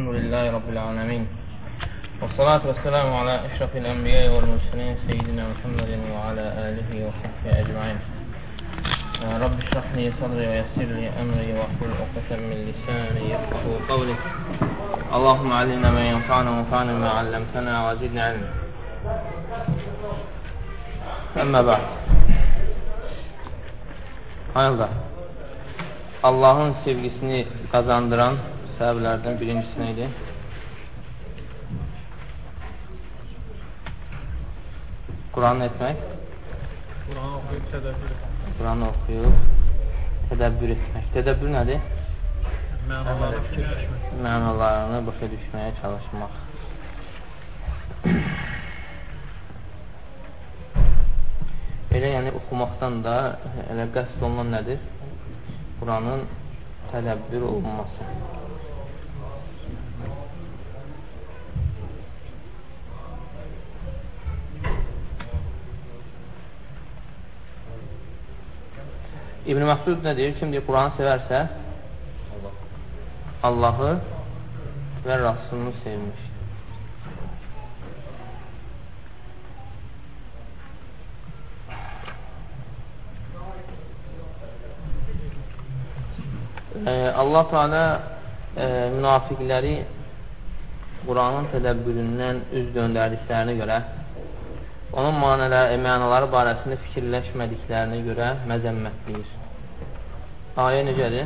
الحمد لله رب العالمين والصلاة والسلام على أشرف الأنبياء والمرسلين سيدنا محمد وعلى آله وصحبه أجمعين. رب اشرح لي صدري ويسر لي أمري واحلل عقدة من لساني يفقهوا قولي. اللهم علمنا ما ينفعنا وانفعنا ما علمتنا وزدنا علما. أما بعد. Hayırdır? Allahın sevgisini qazandıran səbəblərdən birincisi nə idi? Quranı etmək. Quranı oxuyub tədəbbür etmək. Tədəbbür nədir? Mənalarını başa düşməyə çalışmaq. Elə yəni oxumaqdan da elə qəsd olunan nədir? Quranın tədəbbür olunması. İbn Məsud nə deyir? Kim deyir, Quranı sevərsə Allahı və Rasulunu sevmişdir. Allah Teala münafiqləri Quranın tədəbbüründən üz döndərdiklərinə görə, onun mənaları barəsində fikirləşmədiklərinə görə məzəmmətləyir. Ayə necədir?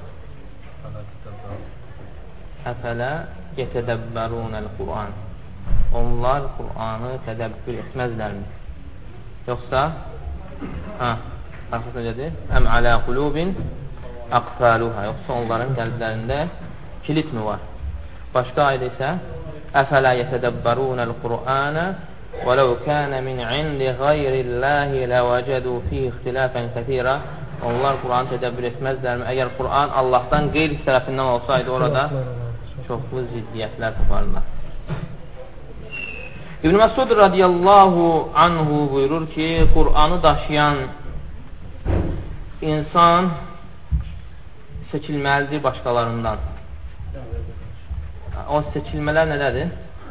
Əfələ yetədəbbərunəl Quran. Onlar Quranı tədəbbür etməzlərmi? Yoxsa arxası necədir? Əm alə qulubin aqfaluha. Yoxsa onların qəlblərində kilitmi var? Başqa ayda isə əfələ yetədəbbərunəl Qur'anə وَلَوْ كَانَ مِنْ عِنْدِ غَيْرِ اللّٰهِ لَوَجَدُوا فِيهِ اخْتِلَافًا كَثِيرًا. Onlar Quranı tədəbbür etməzlərmi? Əgər Quran Allahdan qeyri tərəfindən olsaydı orada çoxlu ziddiyyətlər taparlar. İbn Məsud radiyallahu anhu buyurur ki, Quranı daşıyan insan seçilməlidir başqalarından. O seçilmələr nədədir?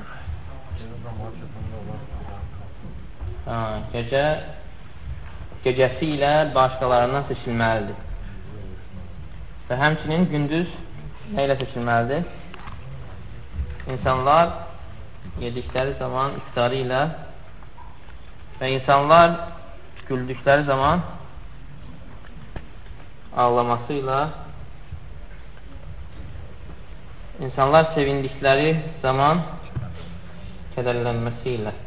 Gecəsi ilə başqalarından seçilməlidir. Və həmçinin gündüz nə ilə seçilməlidir? İnsanlar yedikləri zaman iftarı ilə və insanlar güldükləri zaman ağlaması ilə, insanlar sevindikləri zaman kədərlənməsi ilə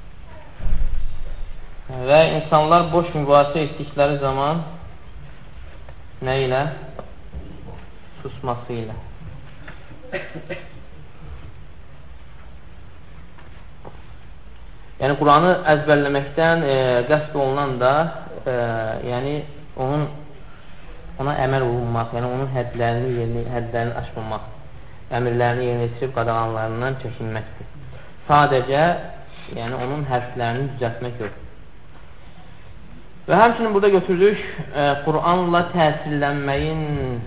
və insanlar boş mübahisə etdikləri zaman nə ilə? Susması ilə. Yəni Quranı əzbərləməkdən qəsd olunan da yəni ona əməl olunmaq, yəni onun həddlərini aşmamaq, əmirlərini yerinə yetirib qadağanlarından çəkinməkdir. Sadəcə yəni onun hərflərini düzəltmək yox. Və həmçinin burada götürdük Quranla təsirlənməyin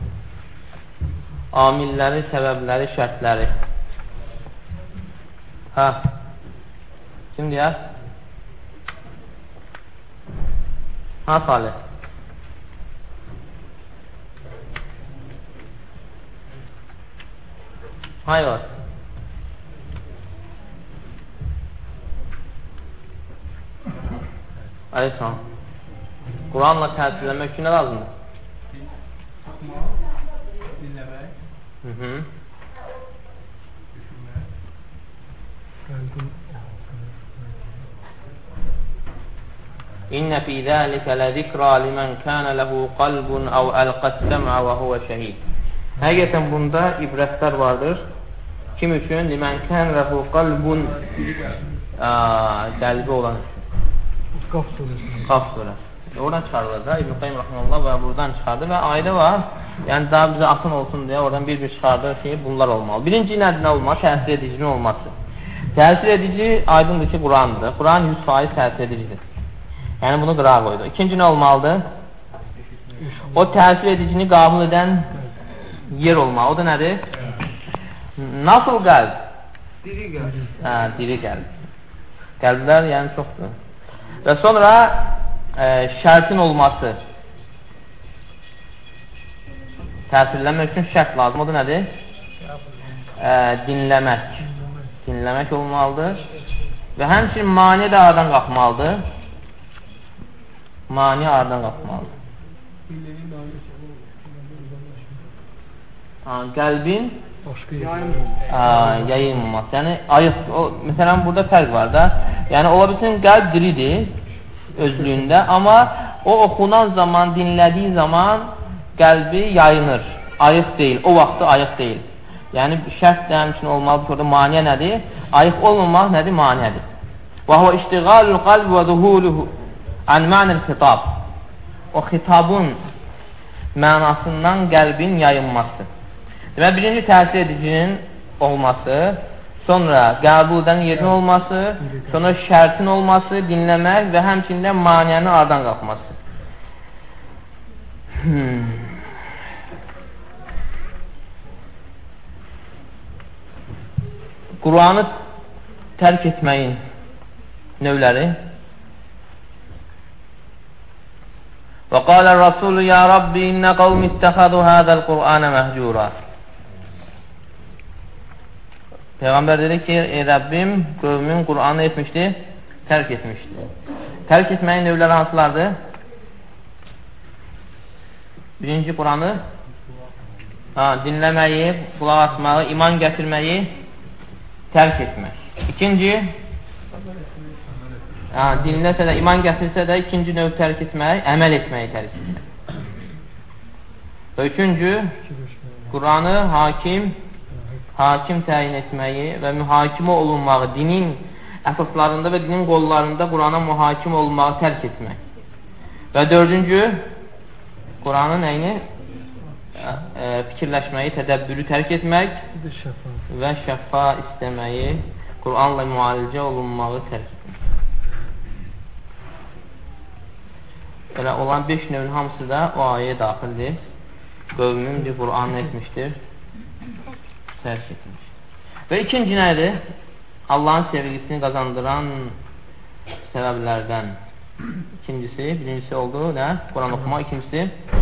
amilləri, səbəbləri, şərtləri. Kim deyər? Salih. Hayır. Aleyhisselam. Quranla təsirlənmək üçün nə lazımdır? Baxmaq, dinləmək, düşünmək. İnnə fī zəlikə ləzikrə limən kənə ləhu qalbun əv əlqəs-səm'ə və huvə şəhid. Həqiqətən bunda ibrətlər vardır. Kim üçün? Limən kənə ləhu qalbun qəlbi olan üçün. Qaf surəsi. Oradan çıxarılır da İbn Qayyim rəhməhullah və buradan çıxardı və ayda var. Yəni daha bizə asın olsun deyə oradan bir çıxardır ki, bunlar olmalı. Birinci nədir nə olmalı? Təsir edicinin olması. Təsir edici aydındır ki, Qurandır. Quran 100% təsir edicidir. Yəni bunu qırağa qoydu. İkinci nə olmalıdır? O təsir edicini qəbul edən yer olmalı. O da nədir? Nasıl qəlb? Diri qəlb. Hə, diri qəlb. Qəlblər yəni çoxdur. Və sonra şərtin olması. Təsirlənmək üçün şərt lazım. O da nədir? Dinləmək. Dinləmək olmalıdır. Və həmçinin mani də aradan qalxmalıdır. Mani aradan qalxmalıdır. Qəlbin yayılmaması. Yəni, məsələn, burada fərq var da. Yəni, ola bilsin, qəlb diridir özlüyündə, amma o oxunan zaman, dinlədiyi zaman qəlbi yayınır. Ayıq deyil. O vaxtı ayıq deyil. Yəni, şərt də həmçinin olmalıdır ki, orada maniyə nədir? Ayıq olmamaq nədir? Maniyədir. Və huvə iştiqalul qalb və zuhuluhu ən mənil xitab. O xitabın mənasından qəlbin yayınması. Demək, birinci təsir edicinin olması, sonra qəbuldan yerin olması, sonra şərtin olması, dinləmək və həmçində maniyənin aradan qalxması. Qur'anı tərk etməyin növləri. Və qalə Rasulü ya Rabbi innə qavmi ittəxədu hədəl Qur'anə məhcura. Peyğəmbər dedi ki, ey Rəbbim, qövmin Qur'anı etmişdi, tərk etmişdi. Tərk etməyin növləri hansılardır? Birinci Qur'anı dinləməyi, qulaq asmağı, iman gətirməyi tərk etmək. İkinci, dinləsə də, iman gətirsə də, ikinci növ tərk etmək, əməl etməyi tərk etmək. Və üçüncü, Qur'anı hakim təyin etməyi və mühakimə olunmağı, dinin əsaslarında və dinin qollarında Qur'ana mühakimə olunmağı tərk etmək. Və dördüncü, Qur'anın nəyini? Fikirləşməyi, tədəbbürü tərk etmək və şəfa istəməyi, Qur'anla müalicə olunmağı tərk etmək. Elə olan 5 növün hamısı da o ayəyə daxildir. Qövmün bir Qur'anı etmişdir, tərk etmiş. Və ikinci nədir? Allahın sevgisini qazandıran səbəblərdən. İkincisi, birincisi oldu, nə? Quran oxumaq. İkincisi,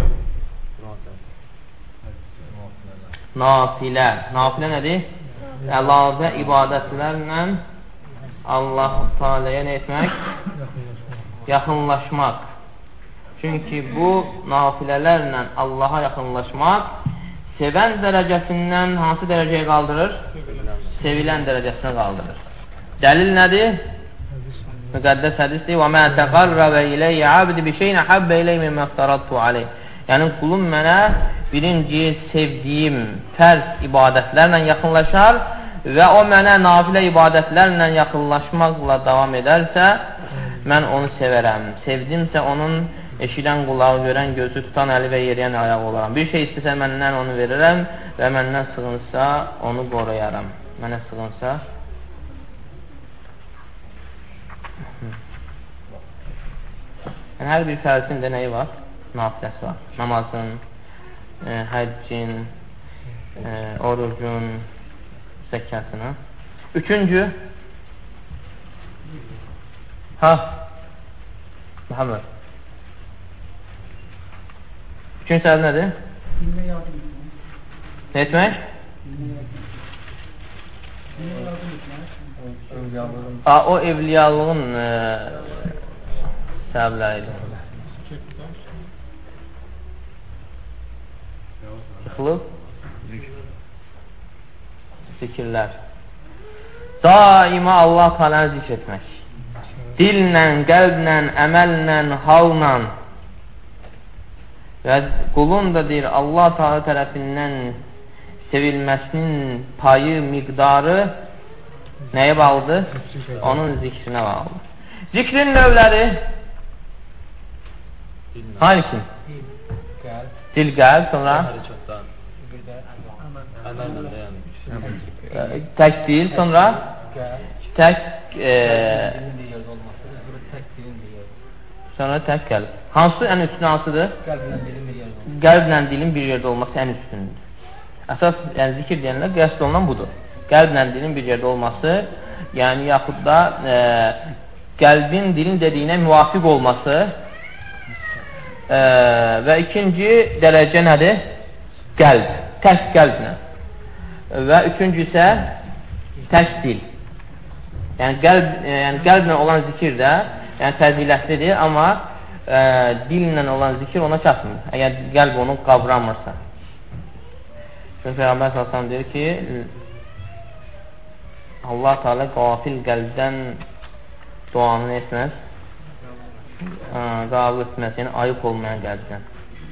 nafilə. Nafilə nədir? Əlavə ibadətlərlə Allah-u Teala'ya nə etmək? Yaxınlaşmaq. Çünki bu nafilələrlə Allaha yaxınlaşmaq sevən dərəcəsindən hansı dərəcəyə qaldırır? Sevilən dərəcəsinə qaldırır. Dəlil nədir? Müqəddəs hədisdir. وَمَا تَقَرَّبَ إِلَيَّ عَبْدِ بِشَيْنَ حَبَّ إِلَيْهِ مِمَّا افْتَرَضْتُ عَلَيْهِ. Yəni, qulum mənə birinci sevdiyim fərz ibadətlərlə yaxınlaşar və o mənə nafilə ibadətlərlə yaxınlaşmaqla davam edərsə, mən onu sevərəm. Sevdimsə onun eşidən qulağı, görən gözü, tutan əli və yeriyən ayağı olaram. Bir şey istəsə məndən onu verirəm və məndən sığınsa onu qoruyaram. Mənə sığınsa hər bir fərzin də nəyi var? Nafiləsi var. Namazın, həccin, orucun, zəkatına. Üçüncü, Muhammed. Üçüncü səbəb nədir? Nə etmək? O evliyalığın səbəbləridir. Yıxılıb? Zikirlər. Daima Allah Teala'nı zikr etmək. Dillə, qəlblə, əməllə, halla və qulun da deyir Allah Teala tərəfindən sevilməsinin payı, miqdarı nəyə bağlıdır? Onun zikrinə bağlıdır. Zikrin növləri hangi? Dil, qəlb, sonra tək dil, sonra tək sonra tək qəlb. Hansı ən üstün hansıdır? Qəlblə dilin bir yerdə olması ən üstündür. Əsas, yəni zikir deyənlər qəsd olunan budur. Qəlblə dilin bir yerdə olması, yəni yaxud da qəlbin dilin dediyinə müvafiq olması və ikinci dərəcə nədir? Qəlb, tək qəlblə. Və üçüncü isə tək dil. Yəni qəlblə olan zikir də yəni fəzilətlidir, amma dillə olan zikir ona çatmır. Əgər qəlb onu qavramırsa. Çünki Peyğəmbər s.ə.v deyir ki, Allah Teala qafil qəlbdən duanı etməz, qabıl etməz, yəni ayıq olmayan qəlbdən.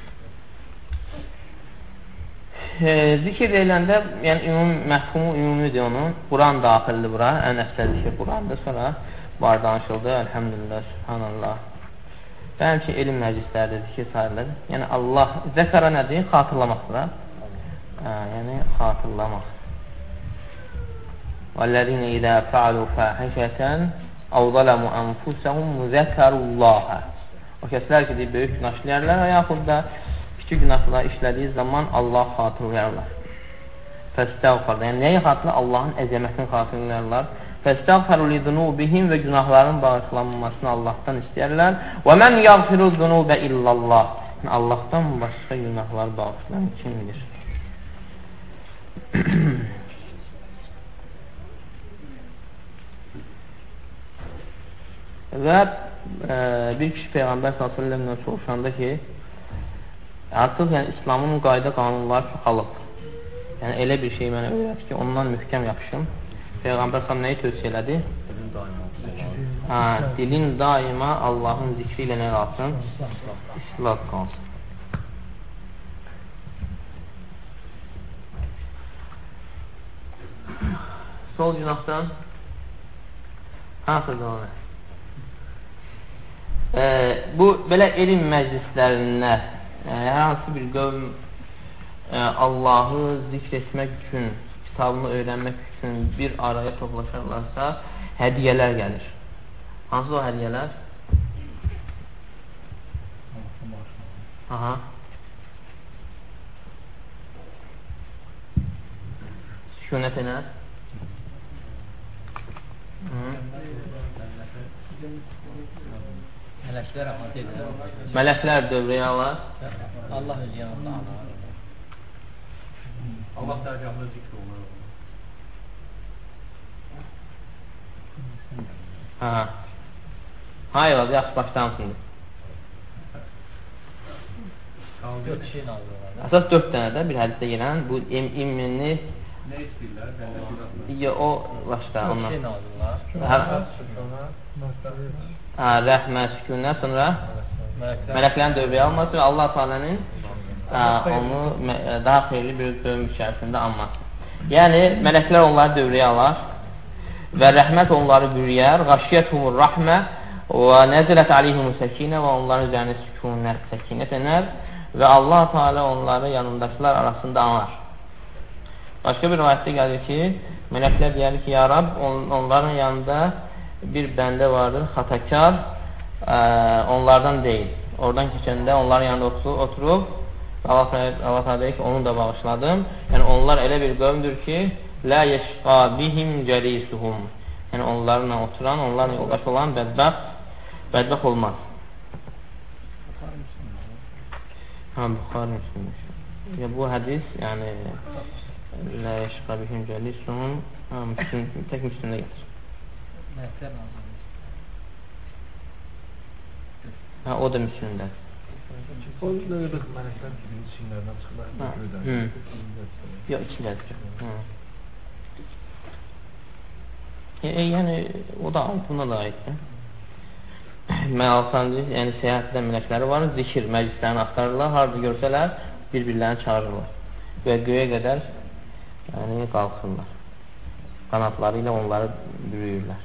Zikir deyiləndə, yəni məhkumu ümumidir onun. Quran daxildir bura, ən əfsəl zikir Qurandır. Sonra var danışıldı, əlhəmdülillah, subhanallah. Bəlkə elm məclislərdir, zikir sayılır. Yəni Allah, zəkara nədir? Xatırlamaqdır. Yəni xatırlamaq. وَالَّذِينَ إِذَا فَعَلُوا فَاحِشَةً أَوْ ظَلَمُوا أَنفُسَهُمْ ذَكَرُوا اللَّهَ. O kəslər ki, böyük günah işləyərlər və yaxud da kiçik günahlar işlədiyi zaman Allah xatırlayarlar. Fəstəğfər. Yəni nəyi xatırlar? Allahın əzəmətini xatırlayarlar. Fəstəğfəru li zunubihim və günahların bağışlanmasını Allahdan istəyərlər. Və mən yağfiru zunubə illallah. Yəni Allahdan başqa günahları bağışlayan kimdir? Və bir kişi Peyğəmbər s.ə.v-lə soruşanda ki, artıq yəni, İslamın qayda qanunları çoxalıb. Yəni elə bir şey mənə öyrət ki, ondan möhkəm yapışım. Peyğəmbər s.ə.v nəyi tövsiyə elədi? Dilin daima Allahın zikri ilə nə qalsın? İslah qalsın. Sol günahdan hansı dolanır? Bu belə elm məclislərində hər hansı bir qövm Allahı zikr etmək üçün, kitabını öyrənmək üçün bir araya toplaşarlarsa hədiyələr gəlir. Hansı o hədiyələr? Aha. Sükunət edər. Mələklər dövrəyə alar. Allah öz yanında alar. Allah dərgahında zikr olur. Hayır, yaxşı başlansın. 4 şey nazır olar. Əsas 4 dənə də bir hədisdə gələn bu imminli nə istəyirlər? o başqa ondan. 4 şey nazır olar. Rəhmə, sükunət, sonra mələklərin dövrəyə alması və Allah Teala'nın onu daha xeyirli bir bölüm içərisində alması. Yəni, mələklər onları dövrəyə alar və rəhmət onları bürüyər, qaşiyyətumur rəhmə və nəzilət aleyhimu səkinə və onların üzərinə sükunət, səkinət enər və Allah Teala onları yanındakılar arasında anar. Başqa bir rivayətdə gəlir ki, mələklər deyər ki, ya Rab, onların yanında bir bəndə vardır, xatakar, onlardan deyil. Oradan keçəndə onların yanında oturub, Allah Teala deyir ki, onu da bağışladım. Yəni, onlar elə bir qövmdür ki, lə yeşqa bihim cəlisuhum. Yəni, onlarla oturan, onlarla yoldaş olan bədbəxt olmaz. Buxarı Müslümmüş. Bu hədis, yəni, lə yeşqa bihim cəlisuhum, tək Müslümdə gətir. Mələklər nazır. O da Müslümdədir. O nə qədər mələklər içinlərdən çıxırlar, göydən. Yox, içindədir. Yəni, o da aid, buna da aiddir. Məalsandır, yəni səyahətdə mələkləri var, zikir məclislərini axtarırlar, harada görsələr, bir-birlərini çağırırlar. Və göyə qədər qalxırlar. Qanatları ilə onları bürüyürlər.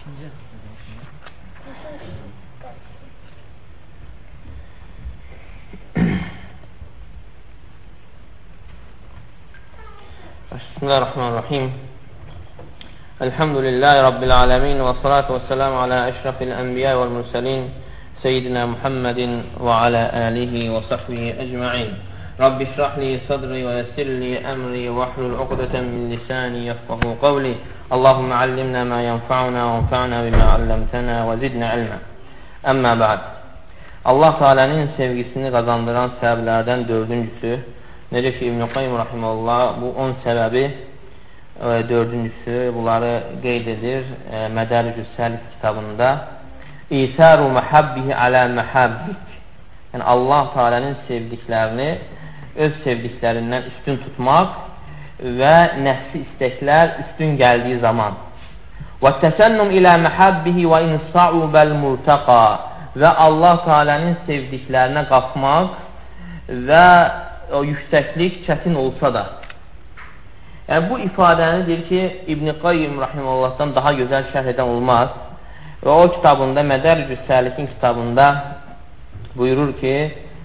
Bismillahirrahmanirrahim. Elhamdülillahi Rabbil alemin və salatu və selamu alə əşrafil ənbiya və mürselin Seyyidina Muhammedin və alə alihi və sahbihi ecma'in. Rabbi şrah li sadri və yəssir li əmri və ahlul uqdatan min lisani yafqahu qawli. Allahumma allimna ma yanfa'una və anfa'na bima 'allamtana və zidna ilma. Amma ba'd. Allah Teala'nın sevgisini qazandıran səbəblərdən dördüncüsü, necə ki İbn Qayyim rahimehullah bu 10 səbəbi dördüncüsü bunları qeyd edir Mədəricü's Səlik kitabında. İsaru mahabbihi ala mahabbik. Yəni Allah Teala'nın sevdiklərini öz sevdiklərindən üstün tutmaq və nəfsi istəklər üstün gəldiyi zaman. Və təsənnüm ilə mahabbihi və insa'ubel murtaqa. Və Allah Teala'nın sevdiklərinə qalxmaq və o yüksəklik çətin olsa da. Yəni bu ifadəni deyir ki, İbn Qayyim rahimehullahdan daha gözəl şərh edən olmaz. Və o kitabında, Mədəricü's Səlikin kitabında buyurur ki,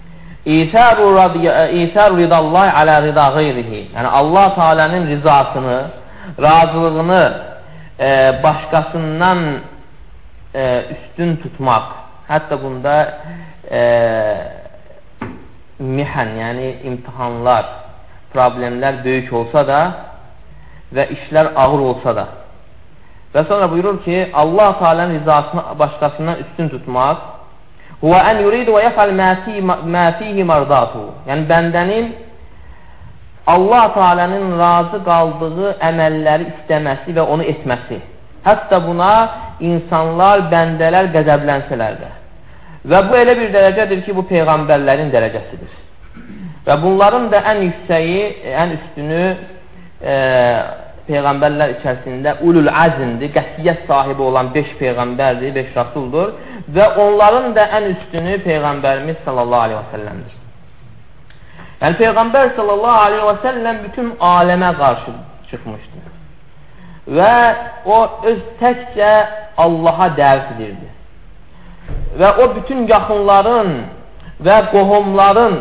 İsar ridallahi ala rida qeyrihi. Yəni Allah Teala'nın rizasını, razılığını başqasından üstün tutmaq. Hətta bunda mihan, yəni imtihanlar, problemlər böyük olsa da və işlər ağır olsa da. Və sonra buyurur ki, Allah Teala'nın rizasını başqasından üstün tutmaq huvə ən yuridu və yəfəl mə fihi mərdatuhu. Yəni bəndənin Allah Teala'nın razı qaldığı əməlləri istəməsi və onu etməsi. Hətta buna insanlar, bəndələr qəzəblənsələr də. Və bu elə bir dərəcədir ki, bu peyğəmbərlərin dərəcəsidir. Və bunların da ən yüksəyi, ən üstünü peyğəmbərlər içərisində ulul azmdir, qətiyyət sahibi olan 5 peyğəmbərdir, 5 rasuldur və onların da ən üstünü peyğəmbərimiz sallallahu aleyhi və səlləmdir. Yəni peyğəmbər sallallahu aleyhi və səlləm bütün aləmə qarşı çıxmışdır və o öz təkcə Allaha dəvət edirdi və o bütün yaxınların və qohumların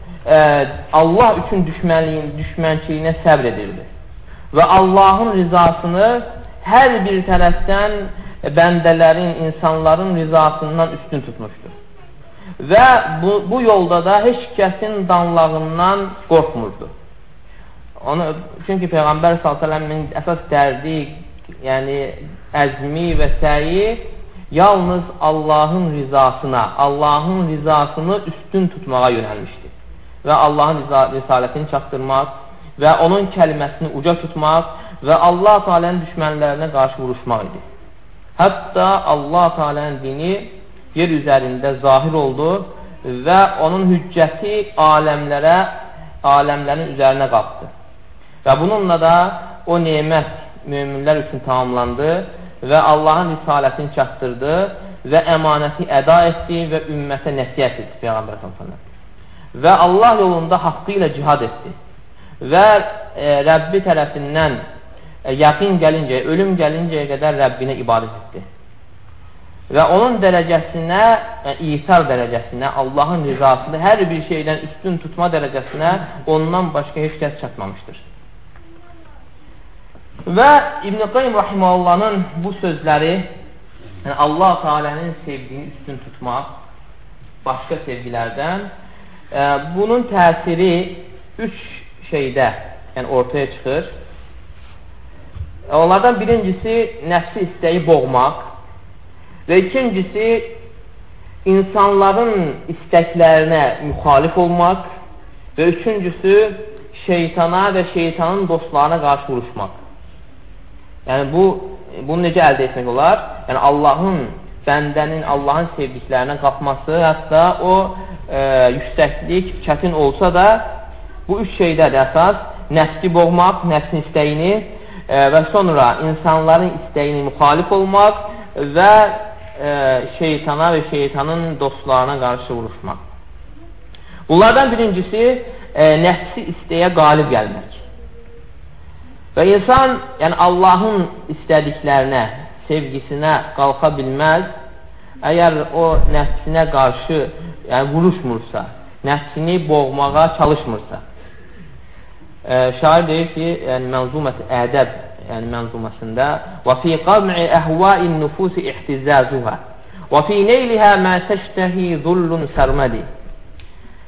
Allah üçün düşmənçiliyinə səbr edirdi və Allahın rizasını hər bir tərəfdən bəndələrin, insanların rizasından üstün tutmuşdur. Və bu yolda da heç kəsin danlağından qorxmurdu. Çünki Peyğəmbər s.ə.v-in əsas dərdi, yəni əzmi və səyi yalnız Allahın rizasını üstün tutmağa yönəlmişdir. Və Allahın risalətini çatdırmaq və onun kəliməsini uca tutmaq və Allah Teala'nın düşmənlərinə qarşı vuruşmaq idi. Hətta Allah Teala'nın dini yer üzərində zahir oldu və onun hüccəti aləmlərin üzərinə qalxdı. Və bununla da o nemət möminlər üçün tamamlandı və Allahın risalətini çatdırdı və əmanəti əda etdi və ümmətə nəsihət etdi Peyğəmbər s.ə.v. Və Allah yolunda haqqı ilə cihad etdi və Rəbbi tərəfindən yaqin gəlincəyə, ölüm gəlincəyə qədər Rəbbinə ibadət etdi. Və onun dərəcəsinə, İsar dərəcəsinə, Allahın rizasını hər bir şeydən üstün tutma dərəcəsinə ondan başqa heç kəs çatmamışdır. Və İbn Qayyim rahimehullah'ın bu sözləri, yəni Allah Teala'nın sevdiyini üstün tutmaq başqa sevgilərdən, bunun təsiri 3 şeydə yəni ortaya çıxır. Onlardan birincisi nəfsi istəyi boğmaq və ikincisi insanların istəklərinə müxalif olmaq və üçüncüsü şeytana və şeytanın dostlarına qarşı vuruşmaq. Yəni bunu necə əldə etmək olar? Yəni bəndənin Allahın sevdiklərinə qalxması, hətta o yüksəklik çətin olsa da bu 3 şeydədir əsas. Nəfsi boğmaq, nəfsin istəyini və sonra insanların istəyini müxalif olmaq və şeytana və şeytanın dostlarına qarşı vuruşmaq. Bunlardan birincisi nəfsi istəyə qalib gəlmək. Və insan yəni Allahın istədiklərinə, sevgisinə qalxa bilməz, əgər o nəfsinə qarşı yəni vuruşmursa, nəfsini boğmağa çalışmırsa. Şair deyir ki, yəni Mənzumət Ədəb yəni mənzumasında və fi qam'i əhva'in nufusi ihtizazuha və fi neylihə mə təştəhi zullun sərmədi.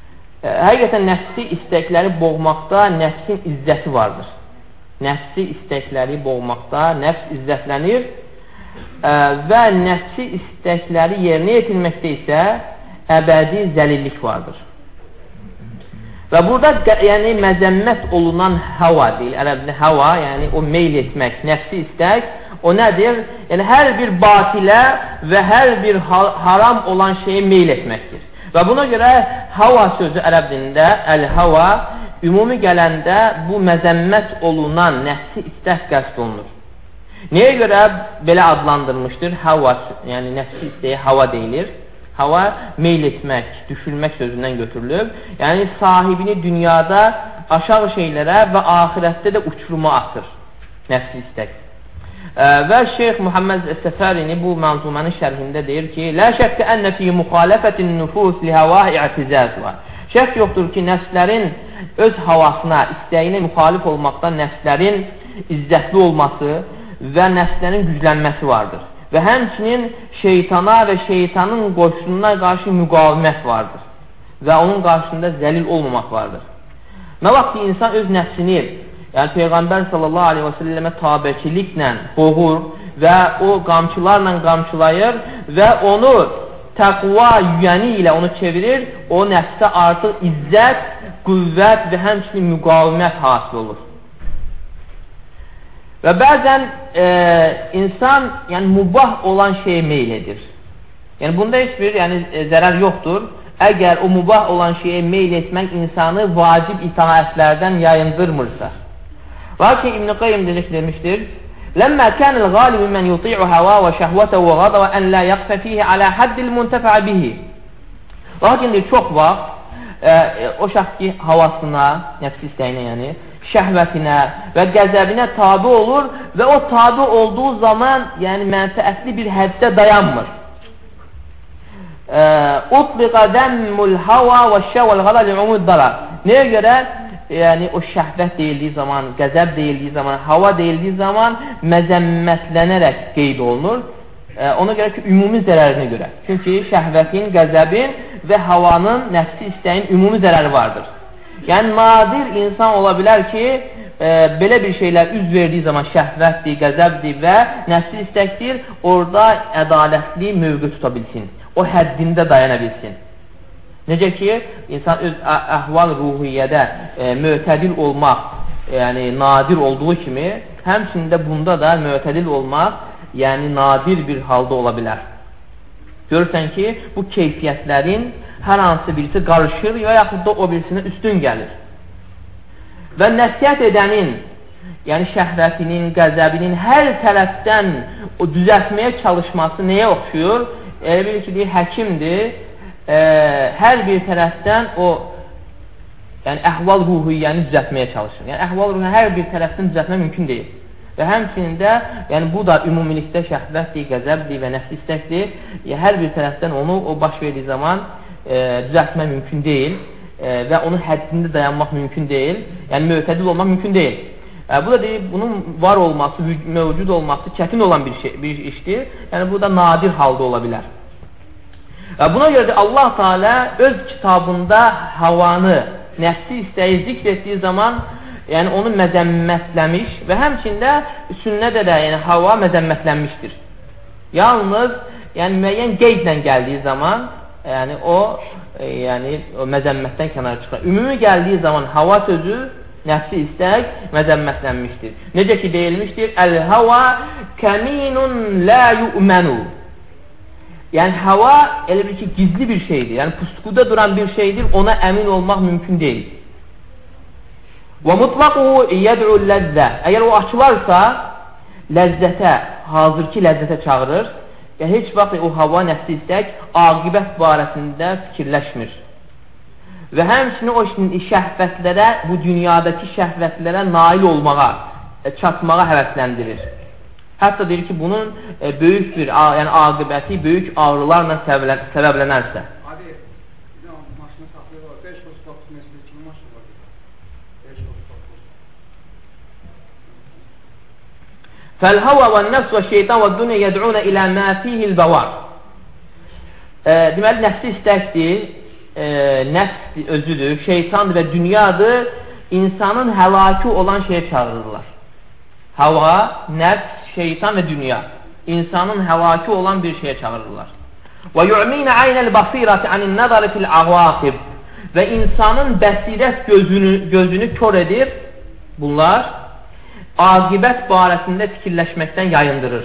Həqiqətən nəfsi istəkləri boğmaqda nəfsin izzəti vardır. Nəfsi istəkləri boğmaqda nəfs izzətlənir və nəfsi istəkləri yerinə yetirməkdə isə əbədi zəlillik vardır. Və burada yəni məzəmmət olunan hava deyil. Ərəbdə hava, yəni o meyl etmək, nəfsi istək, o nədir? Yəni hər bir batilə və hər bir haram olan şeyə meyl etməkdir. Və buna görə hava sözü ərəb dilində, əl-hava, ümumi gələndə bu məzəmmət olunan nəfsi istək qəsd olunur. Nəyə görə belə adlandırmışdır? Hava, yəni nəfsi istəyə hava deyilir. Hava meyl etmək, düşürmək sözündən götürülüb. Yəni sahibini dünyada aşağı şeylərə və axirətdə də uçuruma atır. Nəfsi istək. Və Şeyx Muhammed Səfərini bu mənzumənin şərhində deyir ki, لا şəkkə ənə fi müxalifətin nüfus li havah i'tizaz var. Şək yoxdur ki, nəfslərin öz havasına, istəyinə müxalif olmaqdan nəfslərin izzətli olması və nəfslərin güclənməsi vardır. Və həmçinin şeytana və şeytanın qoşununa qarşı müqavimət vardır. Və onun qarşısında zəlil olmamaq vardır. Nə vaxt ki, insan öz nəfsini, yəni Peyğəmbər sallallahu aleyhi və səlləmə tabiçiliklə boğur və o qamçılarla qamçılayır və onu təqva yüyəni ilə onu çevirir, o nəfsə artıq izzət, qüvvət və həmçinin müqavimət hasil olur. Və bəzən insan yəni, mubah olan şeyə meyl edir. Yəni bunda heç bir zərər yoxdur. Əgər o mubah olan şeyə meyl etmək insanı vacib itaətlərdən yayındırmırsa. Lakin İbn-i Qayyim demişdir, لَمَّا كَانَ الْغَالِبُ مَنْ يُطِيعُ هَوَا وَشَهْوَةَ وَغَضَوَ أَنْ لَا يَقْفَ فِيهِ عَلَى حَدِّ الْمُنْتَفَعَ بِهِ. Lakin çox vaxt o şəxs ki, havasına, nəfsi istəyinə yəni, şəhvətinə və qəzəbinə tabi olur və o tabi olduğu zaman yəni mənfəətli bir həddə dayanmır. Utliqa dəmmul hava və şəvəl qada li'umud darar. Nəyə görə? Yəni o şəhvət deyildiyi zaman, qəzəb deyildiyi zaman, hava deyildiyi zaman məzəmmətlənərək qeyd olunur. Ona görə ki, ümumi zərərinə görə. Çünki şəhvətin, qəzəbin və havanın, nəfsi istəyin ümumi zərəri vardır. Yəni nadir insan ola bilər ki, belə bir şeylər üz verdiyi zaman şəhvətdir, qəzəbdir və nəfsi istəkdir, orada ədalətli mövqe tuta bilsin. O həddində dayana bilsin. Necə ki, insan öz əhval ruhiyyədə mötədil olmaq yəni nadir olduğu kimi, həmçində bunda da mötədil olmaq yəni nadir bir halda ola bilər. Görürsən ki, bu keyfiyyətlərin hər hansı birisi qarışır və yaxud da o birisinə üstün gəlir. Və nəsiyyət edənin, yəni şəhvətinin, qəzəbinin hər tərəfdən o düzəltməyə çalışması nəyə oxşuyur? Elə bilir ki, həkimdir, hər bir tərəfdən o yəni əhval ruhiyyəni düzəltməyə çalışır. Yəni əhval ruhiyyəni hər bir tərəfdən düzəltmək mümkün deyil. Və həmçinin də yəni bu da ümumilikdə şəhvətdir, qəzəbdir və nəfs istəkdir. Hər bir tərəfdən onu o baş verdiyi zaman düzəltmək mümkün deyil və onun həddində dayanmaq mümkün deyil. Yəni mötədil olmaq mümkün deyil. Bu da deyib, bunun var olması, mövcud olması çətin olan bir işdir. Yəni bu da nadir halda ola bilər. Buna görə də Allah Teala öz kitabında havanı, nəfsi istəyi zikr etdiyi zaman yəni onu məzəmmətləmiş və həmçində sünnədə də yəni hava məzəmmətlənmişdir. Yalnız yəni müəyyən qeydlə gəldiyi zaman yəni o məzəmmətdən kənara çıxır. Ümumi gəldiyi zaman hava sözü, nəfsi istək məzəmmətlənmişdir. Necə ki deyilmişdir, əl-hava kəminun la yu'mənu. Yəni hava elə bir ki gizli bir şeydir. Yəni puskuda duran bir şeydir, ona əmin olmaq mümkün deyil. Və mutlaquhu yəd'u ləzzə. Əgər o açılarsa ləzzətə, hazırki ləzzətə çağırır. Yəni heç vaxt o hava, nəfsi istək aqibət barəsində fikirləşmir. Və həmçinin o şəhvətlərə, bu dünyadakı şəhvətlərə nail olmağa, çatmağa həvəsləndirir. Hətta deyir ki, bunun böyük bir yəni aqibəti böyük ağrılarla səbəblənərsə. Abi, bir maşını saxlayırlar, 5 horsepower məsələ kimi maşın var. 5 horsepower. Fəl-hava və-nəfs və-şeytan və-dünya yəd'una ilə mə fihil-bəvar. Deməli, nəfsi istəkdir. nəfs özüdür, şeytandır və dünyadır, insanın həlaki olan şeye çağırırlar. Hava, nəfs, şeytan və dünya insanın həlaki olan bir şeye çağırırlar. Və yu'minə aynəl basirati anin nəzari fil ağvaqib və insanın bəsirət gözünü kör edir. Bunlar aqibət barəsində fikirləşməkdən yayındırır.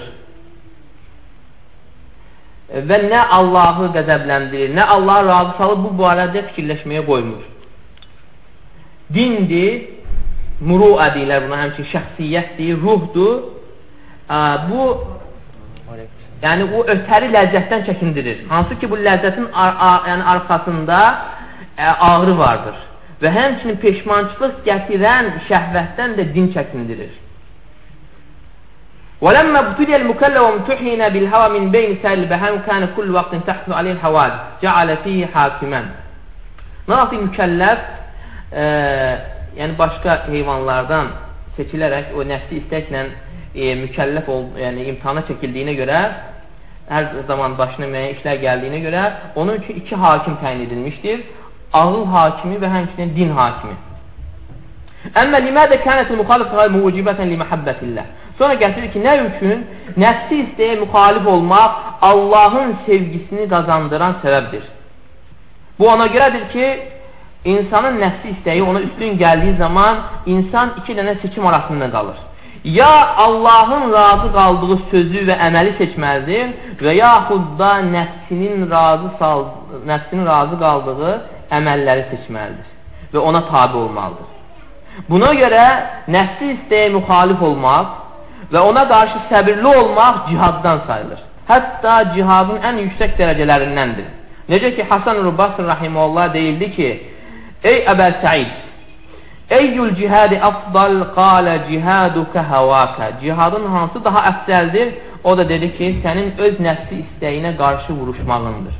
Və nə Allahı qəzəbləndirir, nə Allahı razı salıb bu barədə fikirləşməyə qoymur. Dindir, murua deyirlər buna, həmçin şəxsiyyətdir, ruhdur. Bu, yəni o ötəri ləzzətdən çəkindirir. Hansı ki bu ləzzətin yəni arxasında ağrı vardır. Və həmçinin peşmançılıq gətirən şəhvətdən də din çəkindirir. وَلَمَّا ابْتُلِيَ الْمُكَلَّفُ وَامْتُحِنَ بِالْهَوَى مِنْ بَيْنِ سَائِرِ الْبَهَائِمِ كَانَ كُلُّ وَقْتٍ تَحْصُلُ عَلَيْهِ الْحَوَادِثُ جَعَلَ فِيهِ حَاكِمًا. Nə vaxt mükəlləf yəni başqa heyvanlardan seçilərək o nəfsi istəklə mükəlləf yəni imtihana çəkildiyinə görə, hər zaman başına müəyyən işlər gəldiyinə görə onun üçün iki hakim təyin edilmişdir. Ağıl hakimi və həmçinin din hakimi. Əmmə limədə kənətil müxalifə muvcibətən li məhəbbətilləh. Sonra gətirir ki, nə üçün? Nəfsi istəyə müxalif olmaq Allahın sevgisini qazandıran səbəbdir. Bu ona görədir ki, insanın nəfsi istəyi ona üstün gəldiyi zaman insan iki dənə seçim arasında qalır. Ya Allahın razı qaldığı sözü və əməli seçməlidir və yaxud da nəfsinin razı qaldığı əməlləri seçməlidir və ona tabi olmalıdır. Buna görə nəfsi istəyə müxalif olmaq və ona qarşı səbirli olmaq cihaddan sayılır. Hətta cihadın ən yüksək dərəcələrindəndir. Necə ki, Hasan-ül Basri rahimehullah deyildi ki, ey Əbə Səid, eyyül cihadi afdal qalə cihaduka havaka. Cihadın hansı daha əfsəldir? O da dedi ki, sənin öz nəfsi istəyinə qarşı vuruşmağındır.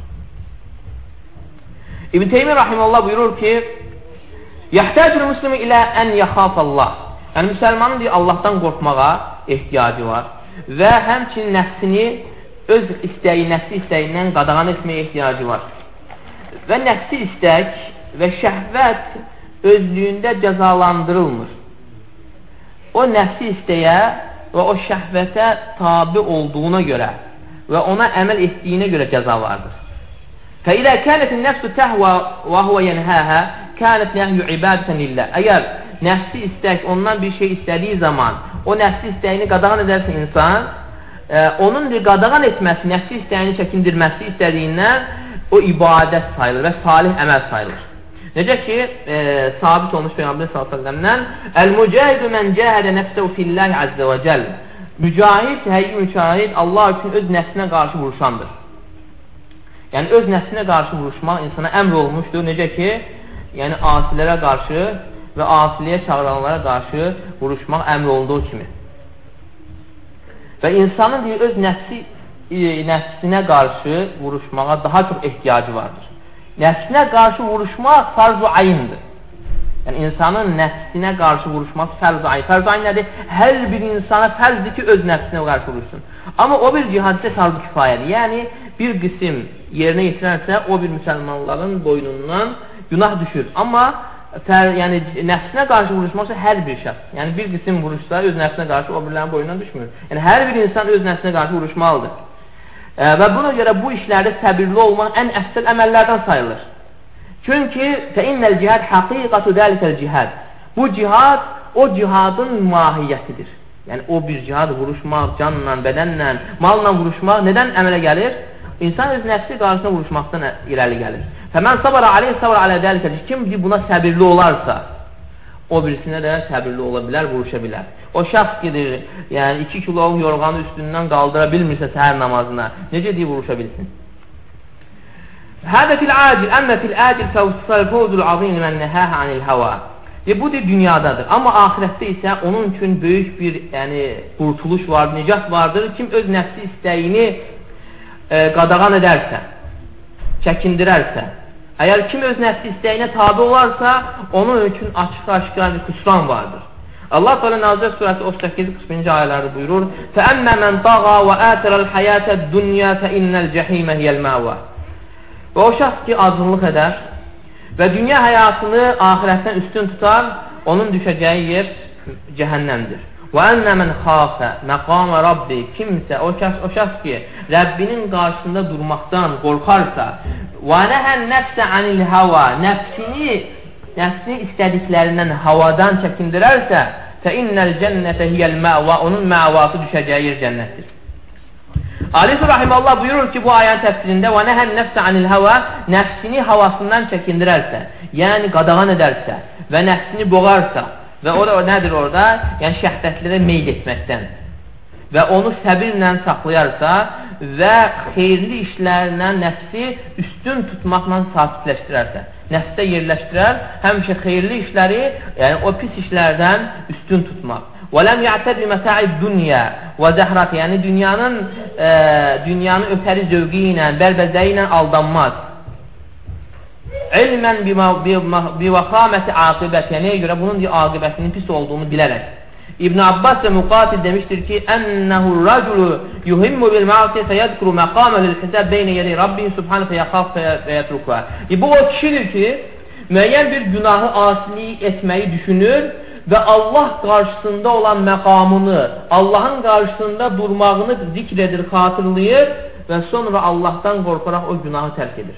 İbn Teymiyyə rahimehullah buyurur ki, Yəhtəcül müslimi ilə ən yaxafallah. Yəni, müsəlmanın deyir, Allahdan qorxmağa ehtiyacı var və həmçinin nəfsini öz istəyi, nəfsi istəyindən qadağan etməyə ehtiyacı var. Və nəfsi istək və şəhvət özlüyündə cəzalandırılmır. O nəfsi istəyə və o şəhvətə tabi olduğuna görə və ona əməl etdiyinə görə cəza vardır. فَإِذَا كَانَتِ النَّفْسُ تَهْوَى وَهُوَ يَنْهَاهَا كَانَتْ نَهْيُ عِبَادَةً لِلَّهِ. Əgər nəfsi istək ondan bir şey istədiyi zaman o nəfsi istəyini qadağan edərsə insan, onun qadağan etməsi, nəfsi istəyini çəkindirməsi istədiyindən o ibadət sayılır və salih əməl sayılır. Necə ki, sabit olmuş Peyğəmbər s.ə.v-dən Əl-mücahidu mən cəhədə nəfsəv fillahi əzzə və cəl. Mücahid, həqiqi mücahid Allah üçün öz nəfsinə qarşı vuruşandır. Yəni, öz nəfsinə qarşı vuruşmaq insana əmr olmuşdur. Necə ki, yəni asilərə qarşı və asiliyə çağıranlara qarşı vuruşmaq əmr olduğu kimi. Və insanın deyir, öz nəfsinə qarşı vuruşmağa daha çox ehtiyacı vardır. Nəfsinə qarşı vuruşmaq farz-ı ayındır. Yəni, insanın nəfsinə qarşı vuruşması farz-ı ayn. Farz-ı ayn nədir? Hər bir insana fərzdir ki, öz nəfsinə qarşı vuruşsun. Amma o bir cihad isə farz-ı kifayədir. Yəni, bir qism yerinə yetirərsə, o bir müsəlmanların boynundan günah düşür. Amma yəni, nəfsinə qarşı vuruşmaqsa hər bir şəxs. Yəni, bir qism vuruşsa öz nəfsinə qarşı o birlərin boynundan düşmür. Yəni, hər bir insan öz nəfsinə qarşı vuruşmalıdır. Və buna görə bu işlərdə səbirli olmaq ən əfsəl əməllərdən sayılır. Çünki fəinnəl cihad haqiqatu dəlikəl cihad. Bu cihad o cihadın mahiyyətidir. Yəni o bir cihad vuruşmaq, canla, bədənlə, malla vuruşmaq nədən əmələ gəlir? İnsan öz nəfsi qarşısına vuruşmaqdan irəli gəlir. Fəmən sabara aleyh sabara alə dəlikəl. Kim buna səbirli olarsa, o birisinə də səbirli ola bilər, vuruşa bilər. O şəxs gedir, yəni 2 kilo yorğanı üstündən qaldıra bilmirsə səhər namazına, necə deyib vuruşa bilsin? Hədə fil acil, əmmə fil acil fəvzul azim mən nəhəhə anil hava. Bu da dünyadadır. Amma ahirətdə isə onun üçün böyük bir qurtuluş vardır, nicat vardır. Kim öz nəfsi istəyini qadağan edərsə, çəkindirərsə, əgər kim öz nəfsi istəyinə tabi olarsa, onun üçün açıq-aşkar bir xüsran vardır. Allah Teala Nazir surəsi 38-41-ci ayələrdə buyurur: "Fəəmmə men tağa və ətərəl həyətəd-dunya fəinnəl cəhimə hiyəl məvə." Və o şəxs ki, azınlıq edər və dünya həyatını axirətdən üstün tutar, onun düşəcəyi yer cəhənnəmdir. Və ənə mən xafə məqamə Rabbi, kimsə, o şəxs ki, Rəbbinin qarşısında durmaqdan qorxarsa, və nəhən nəfsə anil hava, nəfsini istədiklərindən havadan çəkindirərsə, fə innəl cənnətə hiyəl məva, onun məvası düşəcəyi yer cənnətdir. Alisu Rahiməllah buyurur ki, bu ayənin təfsirində və nəhən nəfsə anil hava, nəfsini havasından çəkindirərsə, yəni qadağan edərsə və nəfsini boğarsa və o da nədir orada? Yəni şəhvətlərə meyl etməkdən və onu səbirlə saxlayarsa və xeyirli işlərlə nəfsi üstün tutmaqla sabitləşdirərsə, nəfsdə yerləşdirər, həmişə xeyirli işləri, yəni o pis işlərdən üstün tutmaq. وَلَمْ يَعْتَدْ بِمَتَاعِ الدُّنْيَا وَزَهْرَةِ, yəni dünyanın ötəri zövqi ilə, bəlbəzəyi ilə aldanmaz. İlmən bivəxaməti aqibət, yəni nəyə görə? Bunun aqibətinin pis olduğunu bilərək. İbn Abbas və Muqatil demişdir ki, Ənəhu rəculu yuhimmu bil-ma'asiyə fəyədkuru məqamə lil-hisəb beynə yədi Rabbi subhanə fəyəxaf fəyətrukva. Bu o kişidir ki, müəyyən bir günahı asili etməyi düşünür və Allah qarşısında olan məqamını, Allahın qarşısında durmağını zikr edir, xatırlayır və sonra Allahdan qorxaraq o günahı tərk edir.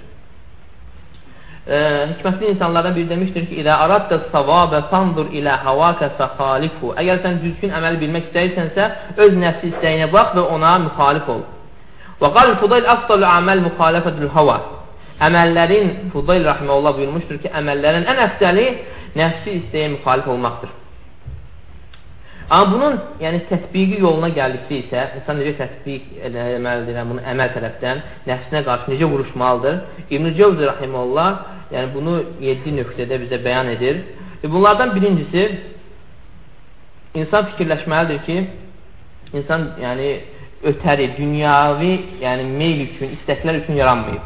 Hikmətli insanlardan biri demişdir ki, İdə araddə savabə sandur ilə havakə fəxalifhu. Əgər sən düzgün əməli bilmək istəyirsənsə, öz nəfsi istəyinə bax və ona müxalif ol. Və qal Fudayl əfdalu əməl müxalifədül hava. Əməllərin, Fudayl Rahiməllah buyurmuşdur ki, əməllərin ən əfsəli nəfsi istəyə müxalif olmaqdır. Amma bunun tətbiqi yoluna gəldikdə isə, insan necə tətbiq eləməlidir, bunu əməl tərəfdən, nəfsinə qarşı necə vuruşmalıdır? İbn-i Cəvzi Rahiməllah bunu 7 nöqtədə bizə bəyan edir. Bunlardan birincisi, insan fikirləşməlidir ki, insan ötəri, dünyavi meyl üçün, istəklər üçün yaranmayıb.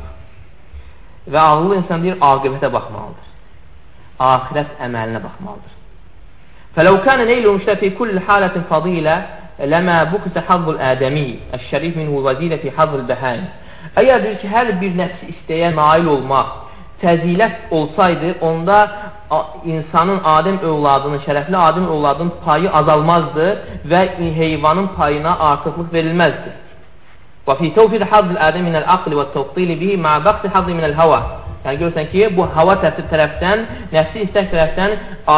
Və ağıllı insan deyir, aqibətə baxmalıdır. Ahirət əməlinə baxmalıdır. فَلَوْ كَانَ نَيْلُ مُشْتَ فِي كُلِّ حَالَةٍ فَضِيلَ لَمَا بُكْتَ حَظُّ الْآدَمِي الشَّرِيفِ مِنْهُ وَزِيلَ فِي حَظِّ الْبَهَيْمِ. Əgər deyir ki, hər bir nəfsi istəyə nail olmaq fəzilət olsaydı, onda insanın, Adəm övladının, şərəfli Adəm övladının payı azalmazdı və heyvanın payına artıqlıq verilməzdi. وَفِي تَوْفِيدِ حَظِّ الْآدَمِ مِنَ الْعَقْلِ وَالتَّوْطِيلِ بِهِ مَعَ بَقْتِ حَظِّ مِنَ الْهَوَى. Yəni görürsən ki, bu hava tərəfdən, nəfsi istək tərəfdən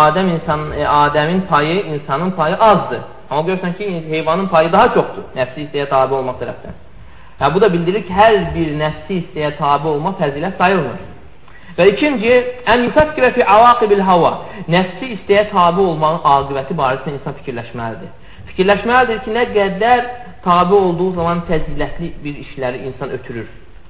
Adəmin payı, insanın payı azdır. Amma görürsən ki, heyvanın payı daha çoxdur, nəfsi istəyə tabi olmaq tərəfdən. Bu da bildirir ki, hər bir nəfsi istəyə tabi olmaq fəzilət sayılmır. Və ikinci, ən yufakkirə fi avaqibil hava. Nəfsi istəyə tabi olmağın aqibəti barəsində insan fikirləşməlidir. Fikirləşməlidir ki, nə qədər tabi olduğu zaman fəzilətli bir işləri insan ötürür.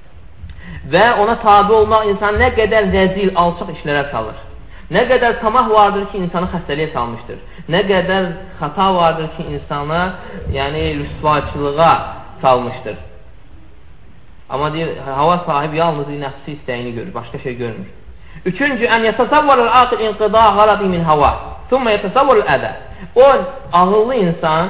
Və ona tabi olmaq insan nə qədər rəzil, alçaq işlərə salır. Nə qədər tamah vardır ki, insanı xəstəliyə salmışdır. Nə qədər xata vardır ki, insanı rüsvaçılığa salmışdır. Amma deyir, hava sahibi yalnız nəfsi istəyini görür, başqa şey görmür. Üçüncü, ən yətasavvarul aqil inqida halati min hava. Thumma yətasavvarul ədə. O ağıllı insan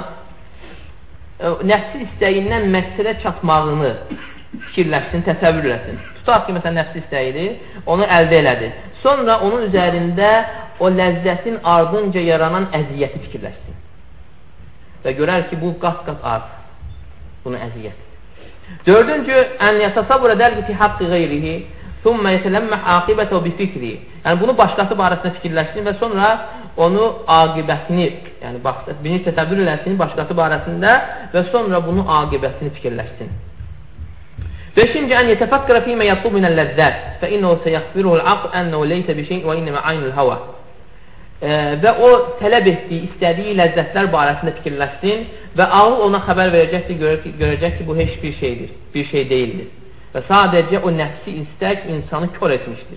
nəfsi istəyindən məqsədə çatmağını fikirləşsin, təsəvvür eləsin. Tutaq ki, məsələn, nəfsi istəyidir, onu əldə elədi. Sonra onun üzərində o ləzzətin ardınca yaranan əziyyəti fikirləşsin. Və görər ki, bu qat-qat artır. Bunun əziyyəti. Dördüncü, ən yətasavvura dərgi fi haqqı qeyrihi, thumma yətələmmə aqibətə bi fikri. Yəni, bunu başqası barəsində fikirləşsin və sonra onu aqibətini, birini təsəvvür eləsin başqası barəsində və sonra bunun aqibətini fikirləşsin. Beşinci, ən yetəfəkkərə fīmə yətlub minəl ləzzət fə innəhu səyəxfiruhul aql ənəhu leysə bi şeyin və innəmə aynul hava. Və o tələb etdiyi, istədiyi ləzzətlər barəsində fikirləşsin və ağıl ona xəbər verəcəkdir, görəcək ki, bu heç bir şeydir, bir şey deyildir. Və sadəcə o nəfsi istək insanı kör etmişdir.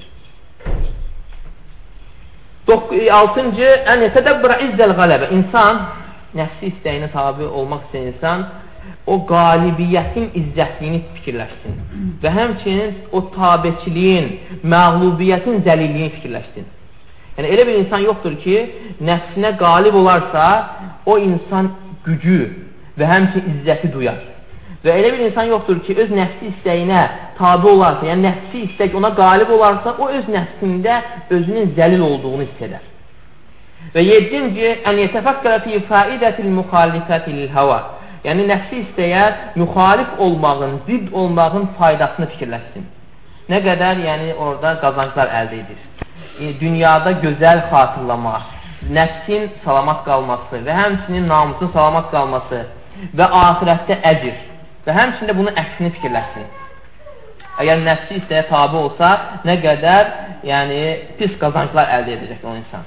Altıncı, ən yetədəbbirə izzəl qələbə. İnsan, nəfsi istəyinə tabi olmaq istəyən insan, o qalibiyyətin izzətliyini fikirləşsin və həmçinin o tabeçiliyin, məğlubiyyətin zəlilliyini fikirləşsin. Yəni, elə bir insan yoxdur ki, nəfsinə qalib olarsa, o insan gücü və həmçinin izzəti duyar. Və elə bir insan yoxdur ki, öz nəfsi istəyinə tabi olarsa, yəni nəfsi istək ona qalib olarsa, o öz nəfsində özünün zəlil olduğunu hiss edər. Və 7-ci, ən yetəfəkkərə fi faidətil müxalifətil hava. Yəni, nəfsi istəyə müxalif olmağın, zidd olmağın faydasını fikirləşsin. Nə qədər, yəni, orada qazanclar əldə edir. Dünyada gözəl xatırlamaq, nəfsin salamat qalması və həmçinin namusun salamat qalması və ahirətdə əcr və həmçində bunun əksini fikirləşsin. Əgər nəfsi istəyə tabi olsa, nə qədər, yəni, pis qazanclar əldə edəcək o insan.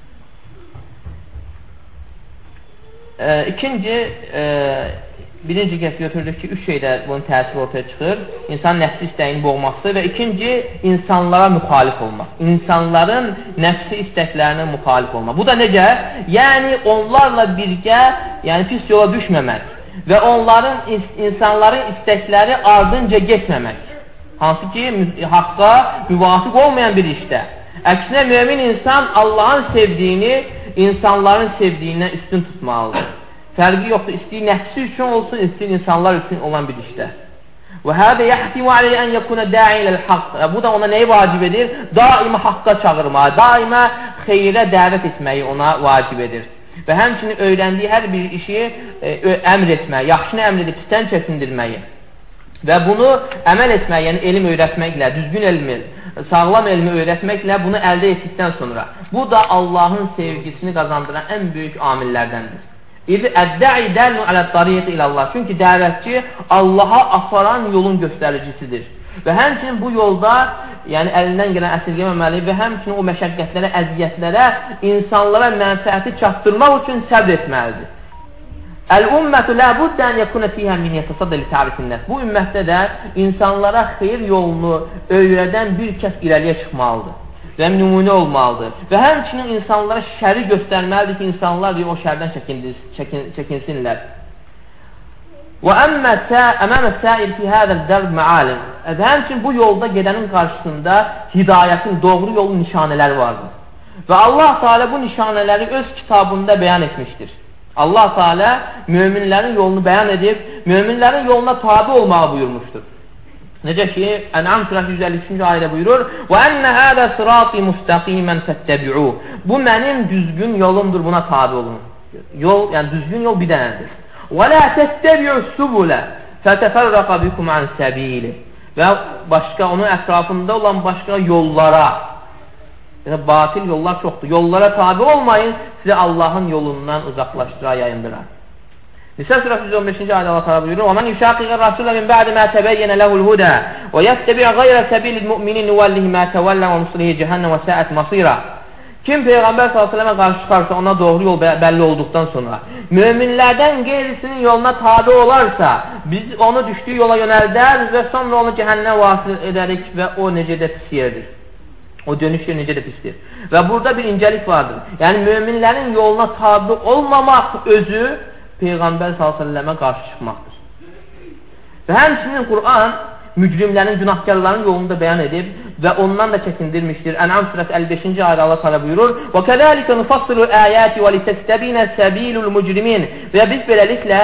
Birinci kəs götürdük ki, 3 şeydə bunun təsiri ortaya çıxır. İnsan nəfsi istəyini boğması və ikinci, insanlara müxalif olmaq. İnsanların nəfsi istəklərinə müxalif olmaq. Bu da necə? Yəni, onlarla birgə, yəni pis yola düşməmək və onların, insanların istəkləri ardınca getməmək. Hansı ki, haqqa müvafiq olmayan bir işdə. Əksinə, mümin insan Allahın sevdiyini insanların sevdiyindən üstün tutmalıdır. Fərqi yoxdur, istəyir nəfsi üçün olsun, istəyir insanlar üçün olan bir işdə. Və hədə yəhtimu aleyhi ən yəkuna da'i iləl-haqq. Bu da ona nəyi vacib edir? Daima haqqa çağırmağı, daima xeyrə dəvət etməyi ona vacib edir. Və həmçinin öyrəndiyi hər bir işi əmr etməyi, yaxşını əmr edib pisdən çəkindirməyi və bunu əməl etmək, yəni elm öyrətməklə, düzgün elmi, sağlam elmi öyrətməklə bunu əldə etdikdən sonra bu da Allahın sevgisini qazandıran ən böyük amillərdəndir. Əddə'i dəlnu alə-tariqi ilallah. Çünki dəvətçi Allaha aparan yolun göstəricisidir. Və həmçinin bu yolda, yəni əlindən gələn əsirgəməməli və həmçinin o məşəqqətlərə, əziyyətlərə, insanlara mənfəəti çatdırmaq üçün səbr etməlidir. Əl-ümmətü lə buddən yəkunə fiyhə min yətəsaddə li tərifinnəs. Bu ümmətdə də insanlara xeyir yolunu öyrədən bir kəs irəliyə çıxmalıdır və nümunə olmalıdır. Və həmçinin insanlara şəri göstərməlidir ki, insanlar o şərdən çəkinsinlər. Və əməmə səil fi hədəl dərb məalim. Və həmçinin bu yolda gedənin qarşısında hidayətin, doğru yolun nişanələri vardır. Və Allah Teala bu nişanələri öz kitabında bəyan etmişdir. Allah Teala möminlərin yolunu bəyan edib, möminlərin yoluna tabi olmağı buyurmuşdur. Necə ki, Ən'am surəsi 153-cü ayədə buyurur: "Və enne hada sirati mustaqiman fattabi'u." Bu mənim düzgün yolumdur, buna tabi olun. Yol, yəni düzgün yol bir dənədir. "Və la tattabi'u subula fatafarraqa bikum an sabili." Və başqa onun ətrafında olan başqa yollara, yəni batil yollar çoxdur. Yollara tabi olmayın, sizi Allahın yolundan uzaqlaşdıra, yayındıra. Nisa surəsi 115-ci ayədə Allah təala buyurur: "Və men yushaqiqir rasulə min ba'di ma tebeyyene lehu'l huda və yettabi' gayra sabilil mu'minin nuvallihi ma tawalla və nuslihi cehennem və sa'at masira." Kim Peyğəmbər sallallahu əleyhi və səlləmə qarşı çıxarsa, ona doğru yol bəlli olduqdan sonra, möminlərdən qeyrisinin yoluna tabe olarsa, biz onu düşdüyü yola yönəldər və sonra onu cəhənnəmə vasil edərik və o necə də pis yerdir. O dönüş yer necə də pisdir. Və burada bir incəlik vardır. Yəni möminlərin yoluna tabe olmamaq özü Peyğəmbər s.ə.və qarşı çıxmaqdır. Və həmçinin Qur'an mücrimlərin, günahkarların yolunu da bəyan edib və ondan da çəkindirmişdir. Ən'am surəsi 55-ci ayədə Allah təala buyurur: "Və kəzəlikə nufassilu əyati və litəstəbinə səbilul mucrimin." Və biz beləliklə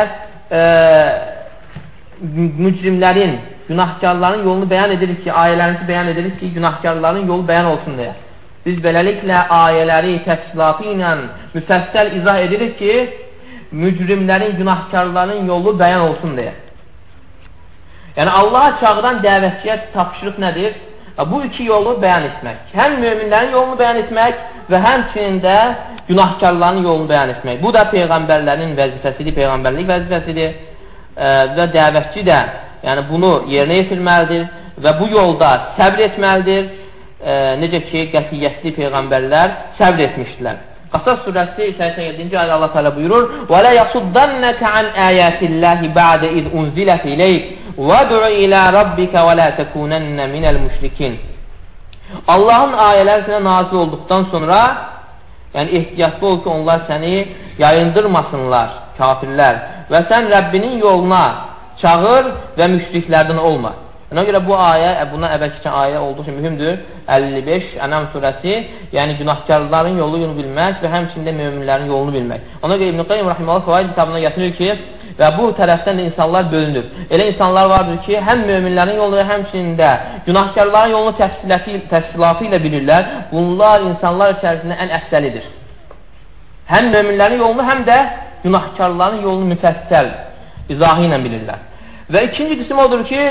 mücrimlərin, günahkarların yolunu bəyan edirik ki, ayələrimizi bəyan edirik ki, günahkarların yolu bəyan olsun deyə. Biz beləliklə ayələri təfsilatı ilə müfəssəl izah edirik ki, mücrimlərin, günahkarların yolu bəyan olsun deyə. Yəni Allaha çağıran dəvətçiyə tapşırıq nədir? Bu iki yolu bəyan etmək. Həm möminlərin yolunu bəyan etmək və həmçinin də günahkarların yolunu bəyan etmək. Bu da Peyğəmbərlərin vəzifəsidir, Peyğəmbərlik vəzifəsidir və dəvətçi də yəni bunu yerinə yetirməlidir və bu yolda səbr etməlidir. Necə ki, qətiyyətli Peyğəmbərlər səbr etmişdilər. Qasas surəsi 87-ci ayədə Allah təala buyurur: "Və la yasuddannaka an ayatillahi ba'de iz unzilat ileyk vəd'u ila rabbika və la takunanna minel müşrikin." Allahın ayələri sənə nazil olduqdan sonra, yəni ehtiyatlı ol ki, onlar səni yayındırmasınlar, kafirlər, və sən Rəbbinin yoluna çağır və müşriklərdən olma. Ona görə bu ayə, buna əvvəl keçən ayə olduqca mühümdür. 55 Ənam surəsi, yəni günahkarların yolunu bilmək və həmçində möminlərin yolunu bilmək. Ona görə İbn-i Qayyim Rahiməllah Fəvaid kitabına gətirir ki, Və bu tərəfdən də insanlar bölünür. Elə insanlar vardır ki, həm möminlərin yolunu, həmçinin də günahkarların yolunu təfsilatı ilə bilirlər. Bunlar insanlar içərisində ən əfsəlidir. Həm möminlərin yolunu, həm də günahkarların yolunu müfəssəl izahı ilə bilirlər. Və ikinci qism odur ki,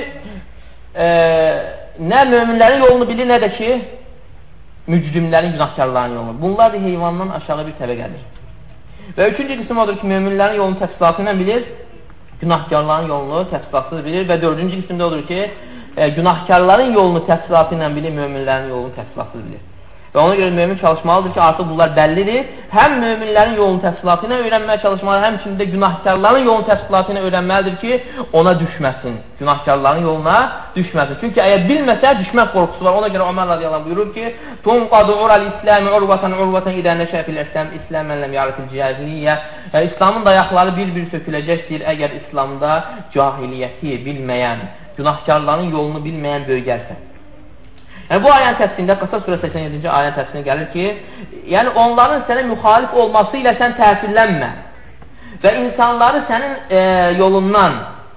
nə möminlərin yolunu bilir, nə də ki, mücrimlərin, günahkarların yolunu. Bunlar da heyvandan aşağı bir təbəqədir. Və üçüncü qism odur ki, möminlərin yolunu təfsilatı ilə bilir, günahkarların yolunu təfsilatı bilir və dördüncü qismdə odur ki, günahkarların yolunu təfsilatı ilə bilir, möminlərin yolunu təfsilatı bilir. Və ona görə mömin çalışmalıdır ki, artıq bunlar bəllidir. Həm möminlərin yolunu təfsilatı ilə öyrənməyə çalışmalıdır, həmçində günahkarların yolunu təfsilatı ilə öyrənməlidir ki, ona düşməsin, günahkarların yoluna düşməsin. Çünki əgər bilməsə, düşmək qorxusu var. Ona görə Ömər radiyallahu buyurur ki, Tunqadu ural İsləmi urvatan idən nəşəfil əsləm İsləmən ləm yarifil cahiliyyə. İslamın dayaqları bir-bir söküləcəkdir, əgər İslamda cahiliyyəti bilməyən, günahkarların yolunu bilməyən böyügərsə. Yəni, bu ayənin təfsirində, Qasas surə 87-ci ayənin təfsirində gəlir ki, yəni onların sənə müxalif olması ilə sən təsirlənmə və insanları sənin yolundan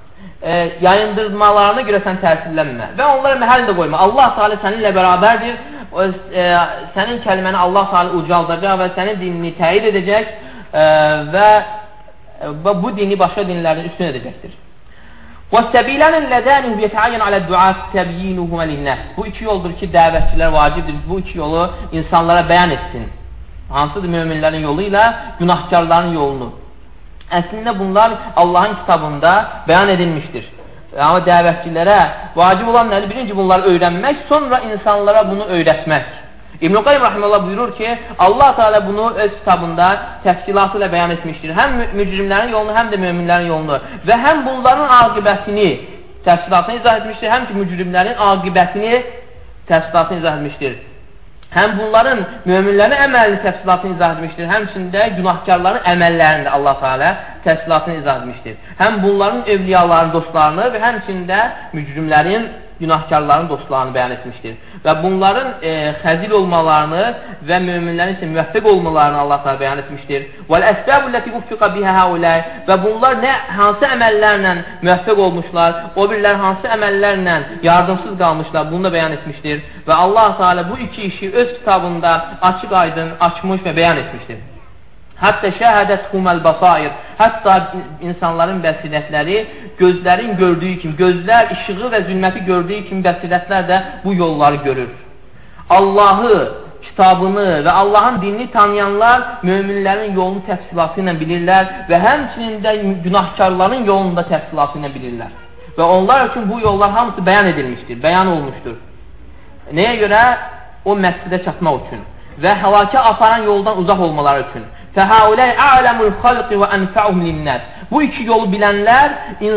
yayındırmalarına görə sən təsirlənmə və onlara məhəl də qoyma. Allah Teala səninlə bərabərdir, sənin kəlməni Allah Teala ucaldacaq və sənin dinini təyid edəcək və bu dini başqa dinlərdən üstün edəcəkdir. وَالسَّبِيلَانِ اللَّذَانِ يَتَعَيَّنُ عَلَى الدُّعَاءِ تَبْيِينُهُمَا لِلنَّاسِ. Bu iki yoldur ki, dəvətçilər vacibdir. Bu iki yolu insanlara bəyan etsin. Hansıdır? Möminlərin yolu ilə günahkarların yolunu. Əslində bunlar Allahın kitabında bəyan edilmişdir. Amma dəvətçilərə vacib olan nədir? Birinci bunları öyrənmək, sonra insanlara bunu öyrətmək. İbn-i Qayyim rahimehullah buyurur ki, Allah Teala bunu öz kitabında təfsilatı ilə bəyan etmişdir. Həm mücrimlərin yolunu, həm də möminlərin yolunu və həm bunların aqibətini təfsilatını izah etmişdir, həm ki mücrimlərin aqibətini təfsilatını izah etmişdir. Həm bunların möminlərin əməlini təfsilatını izah etmişdir, həmçində günahkarların əməllərini də Allah Teala təfsilatını izah etmişdir. Həm bunların evliyaların dostlarını və həmçində mücrimlərin, günahkarların dostlarını bəyan etmişdir. Və bunların xəzil olmalarını və möminlərin isə müvəffəq olmalarını Allah da bəyan etmişdir. وَالْأَسْبَابُ-llَّتِ وُفِّقَ بِهَا هَؤُلَاءِ Və bunlar hansı əməllərlə müvəffəq olmuşlar, o birlər hansı əməllərlə yardımsız qalmışlar, bunu da bəyan etmişdir. Və Allah Teala bu iki işi öz kitabında açıq aydın açmış və bəyan etmişdir. Hətta şəhədəthumul basair. Hətta insanların bəsirətləri gözlərin gördüyü kimi, gözlər işığı və zülməti gördüyü kimi bəsirətlər də bu yolları görür. Allahı, kitabını və Allahın dinini tanıyanlar möminlərin yolunu təfsilatı ilə bilirlər və həmçinin də günahkarların yolunu da təfsilatı ilə bilirlər. Və onlar üçün bu yollar hamısı bəyan edilmişdir, bəyan olmuşdur. Nəyə görə? O məqsədə çatmaq üçün və həlakə aparan yoldan uzaq olmaları üçün. فَهَاُلَيْ أَعْلَمُ الْخَلْقِ وَأَنْفَعُهُمْ لِلنَّاسِ Bu iki yolu bilənlər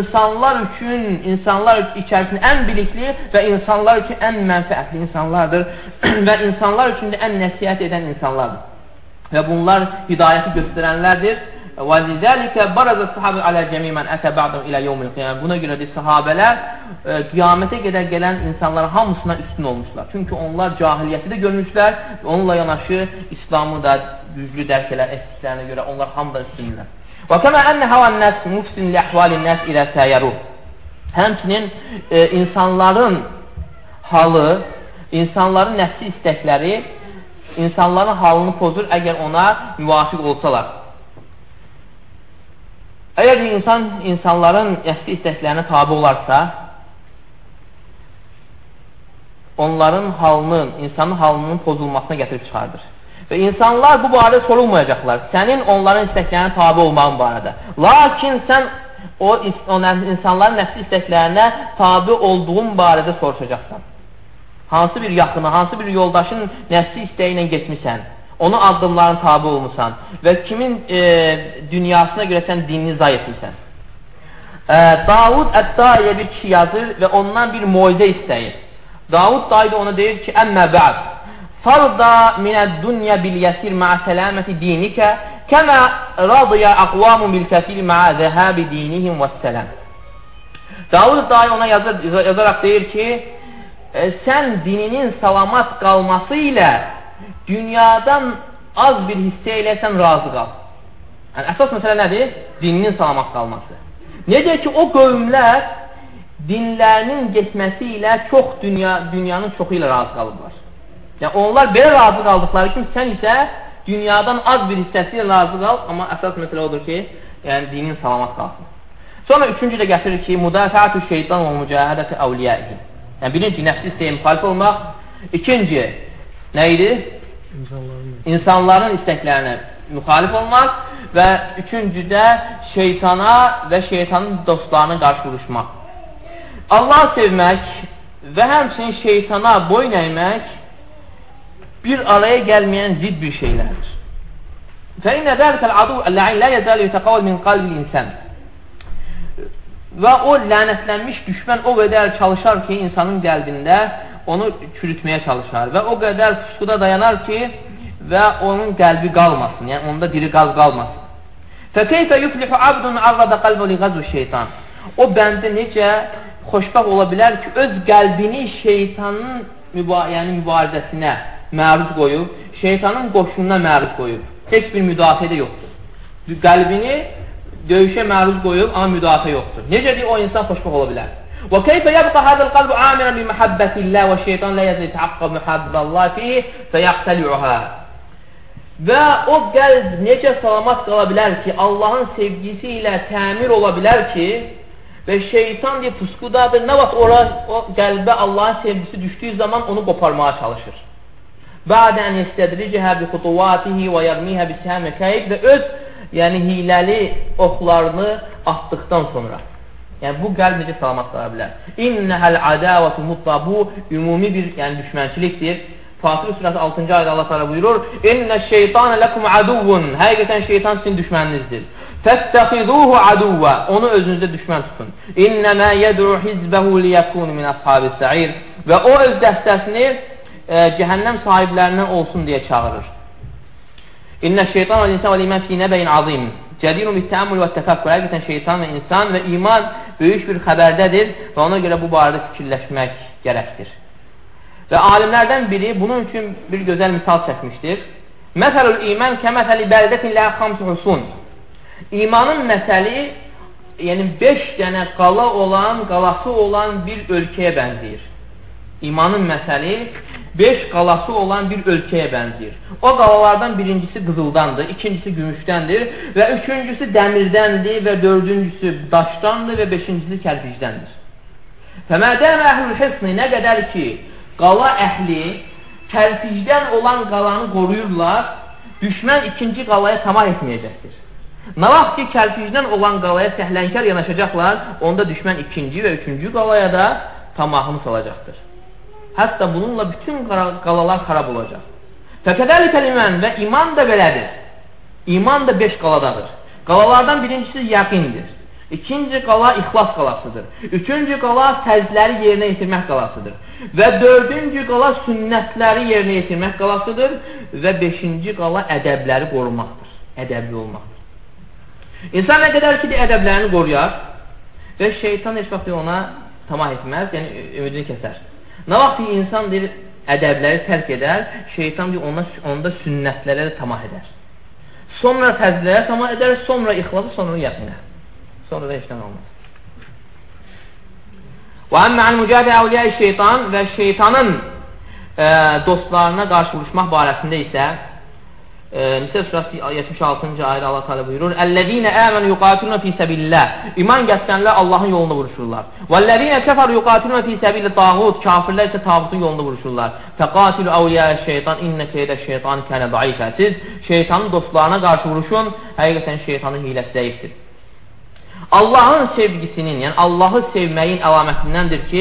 insanlar içərisində ən bilikli və insanlar üçün ən mənfəətli insanlardır və insanlar üçün də ən nəsihət edən insanlardır. Və bunlar hidayəti göstərənlərdir. وَلِذَٰلِكَ بَرَزَ الصَّحَابِ عَلَى جَمِيعِ مَنْ أَتَى بَعْضَهُمْ إِلَى يَوْمِ الْقِيَامَةِ Buna görə də sahabələr qiyamətə qədər gələn insanlara hamısına üstün olmuşlar. Çünki onlar cahiliyyəti də görmüşlər və onunla yanaşı İslamı da düzgün dərk etdiklərinə görə onlar hamıdan üstünlər. وَكَمَا أَنَّ هَوَى النَّاسِ مُفْسِنْ لِأَحْوَالِ النَّاسِ إِلَى سَيَرُوا Həmçinin insanların halı, insanların nəfsi istəkləri insanların halını pozur əgər ona müvafiq olsalar. Əgər insanların nəfsi istəklərinə tabi olarsa, onların halının, insanın halının pozulmasına gətirib çıxardır. Və insanlar bu barədə sorulmayacaqlar. Sənin onların istəklərinə tabi olmağın barədə. Lakin sən o insanların nəfsi istəklərinə tabi olduğun barədə soruşacaqsan. Hansı bir yaxını, hansı bir yoldaşın nəfsi istəyi ilə getmişsən, onun addımlarına tabi olmuşsan və kimin dünyasına görə sən dinini zay etmişsən. Davud Əd-Daiyə bir kişi yazır və ondan bir moizə istəyir. Davud Daiyə ona deyir ki, əmmə bə'd farda minəd-dunya bil-yəsir ma'a sələməti dinikə kəmə radiyə əqvamun bil-kəsir ma'a zəhəbi dinihim vəs-sələm. Davud Daiyə ona yazaraq deyir ki, sən dininin salamat qalması ilə dünyadan az bir hissə ilə sən razı qal. Yəni, əsas məsələ nədir? Dininin salamat qalması. Necə ki, o qövmlər dinlərinin getməsi ilə dünyanın çoxu ilə razı qalıblar. Yəni, onlar belə razı qaldıqları kimi, sən isə dünyadan az bir hissəsi ilə razı qal, amma əsas məsələ odur ki, yəni dinin salamat qalsın. Sonra üçüncü də gətirir ki, müdafiətü şeytan və mücahədəti əvliyəhi. Yəni, birinci, nəfsi istəyə müxalif olmaq. İkinci, nə idi? İnsanların istəklərinə müxalif olmaq. Və üçüncüdə, şeytana və şeytanın dostlarına qarşı vuruşmaq. Allahı sevmək və həmçinin şeytana boyun əymək bir araya gəlməyən zid bir şeylərdir. فَإِنَّ ذَلِكَ الْعَدُوءَ اللَّعِنْ لَا يَزَالُ يَتَقَوَّلْ مِنْ قَلْبِ الْإِنسَانِ. Və o lənətlənmiş düşmən o qədər çalışar ki, insanın qəlbində onu çürütməyə çalışar və o qədər pusquda dayanar ki, və onun qəlbi qalmasın, yəni onda diri qaz qalmasın. فَكَيْفَ يُفْلِحُ عَبْدٌ عَرَّدَ قَلْبَ لِغَزْوِ şeytan. O bəndə necə xoşbəxt ola bilər ki, öz qəlbini şeytanın mübarizəsinə məruz qoyub, şeytanın qoşununa məruz qoyub. Heç bir müdafiə də yoxdur. Qəlbini döyüşə məruz qoyub, amma müdafiə yoxdur. Necədir o insan xoşbəxt ola bilər? وَكَيْفَ يَبْقَى هَذَا الْقَلْبُ عَامِرًا بِمَحَبَّةِ اللّٰهِ وَالشَّيْطَانُ لَا يَزَالُ يَتَعَقَّبُ مُحَبَّةَ اللّٰهِ فِيهِ فَيَقْتَلِعُهَا. Və o qəlb necə salamat qala bilər ki, Allahın sevgisi ilə təmir ola bilər ki, və şeytan deyə pusqudadır, nə vaxt o qəlbə Allahın sevgisi düşdüyü zaman onu qoparmağa çalışır. Bədən istədricəhə bi xutuvatihi və yərmihə bi səhəmə kəyd və öz hiləli oxlarını atdıqdan sonra. Yəni, bu qəlb necə salamat qala bilər? İnnəhəl ədəvətu mutla, bu ümumi bir düşmənçilikdir. Fatır surəsi 6-cı ayda Allah təala buyurur: "İnnə şeytanə lekum aduvun." Həqiqətən şeytan sizin düşməninizdir. "Fəttəxizuhu aduvva." Onu özünüzdə düşmən tutun. "İnnəmə yed'u hizbəhu liyəkunu min ashabis sa'ir." Və o öz dəstəsini cəhənnəm sahiblərindən olsun deyə çağırır. "İnnə şeytan və insan və iman fi nəbəyin azim." Cədirun bit-təəmmül və təfəkkür. Həqiqətən şeytan və insan və iman böyük bir xəbərdədir və ona görə bu barədə fikirləşmək gərəkdir. Və alimlərdən biri bunun üçün bir gözəl misal çəkmişdir. Məsəlül iman kəməsəli bəldətin lə xamsu husun. İmanın məsəli, yəni 5 dənə qalası olan bir ölkəyə bənzəyir. İmanın məsəli 5 qalası olan bir ölkəyə bənzəyir. O qalalardan birincisi qızıldandır, ikincisi gümüşdəndir və üçüncüsü dəmirdəndir və dördüncüsü daşdandır və beşincisi kərpicdəndir. Fəmədəm əhlül hifni, nə qədər ki, qala əhli kərpicdən olan qalanı qoruyurlar, düşmən ikinci qalaya tamah etməyəcəkdir. Nə vaxt ki, kərpicdən olan qalaya səhlənkar yanaşacaqlar, onda düşmən ikinci və üçüncü qalaya da tamahını salacaqdır. Hətta bununla bütün qalalar xarab olacaq. Fəkədəlikəl iman və iman da belədir. İman da 5 qaladadır. Qalalardan birincisi yəqindir. İkinci qala ixlas qalasıdır. Üçüncü qala fərzləri yerinə yetirmək qalasıdır. Və dördüncü qala sünnətləri yerinə yetirmək qalasıdır. Və beşinci qala ədəbləri qorumaqdır. Ədəbli olmaqdır. İnsan nə qədər ki, ədəblərini qoruyar və şeytan heç vaxt ona tamah etməz, yəni ümidini kəsər. Nə vaxt ki, insan ədəbləri tərk edər, şeytan onda sünnətlərə də tamah edər. Sonra fəzlərə tamah edər, sonra ixlası, sonra yəqinə. Sonra da işləm olmaz. Və əmmə əl-mücahid əvliyə şeytan və şeytanın dostlarına qarşı vuruşmaq barəsində isə Nisə surəsi 76-cı ayədə Allah təala buyurur: "Əlləzîne âmenû yuqatilûne fî sebillâh." İman gətirənlər Allahın yolunda vuruşurlar. "Vəllezîne keferû yuqatilûne fî sebilî tağut." Kafirlər isə tağutun yolunda vuruşurlar. "Fəqatilû əvliyâ'ş-şeytan inne keyde'ş-şeytan kâne zayıfə." Siz şeytanın dostlarına qarşı vuruşun, həqiqətən şeytanın hiləsi zəifdir. Allahın sevgisinin, yəni Allahı sevməyin əlamətindəndir ki,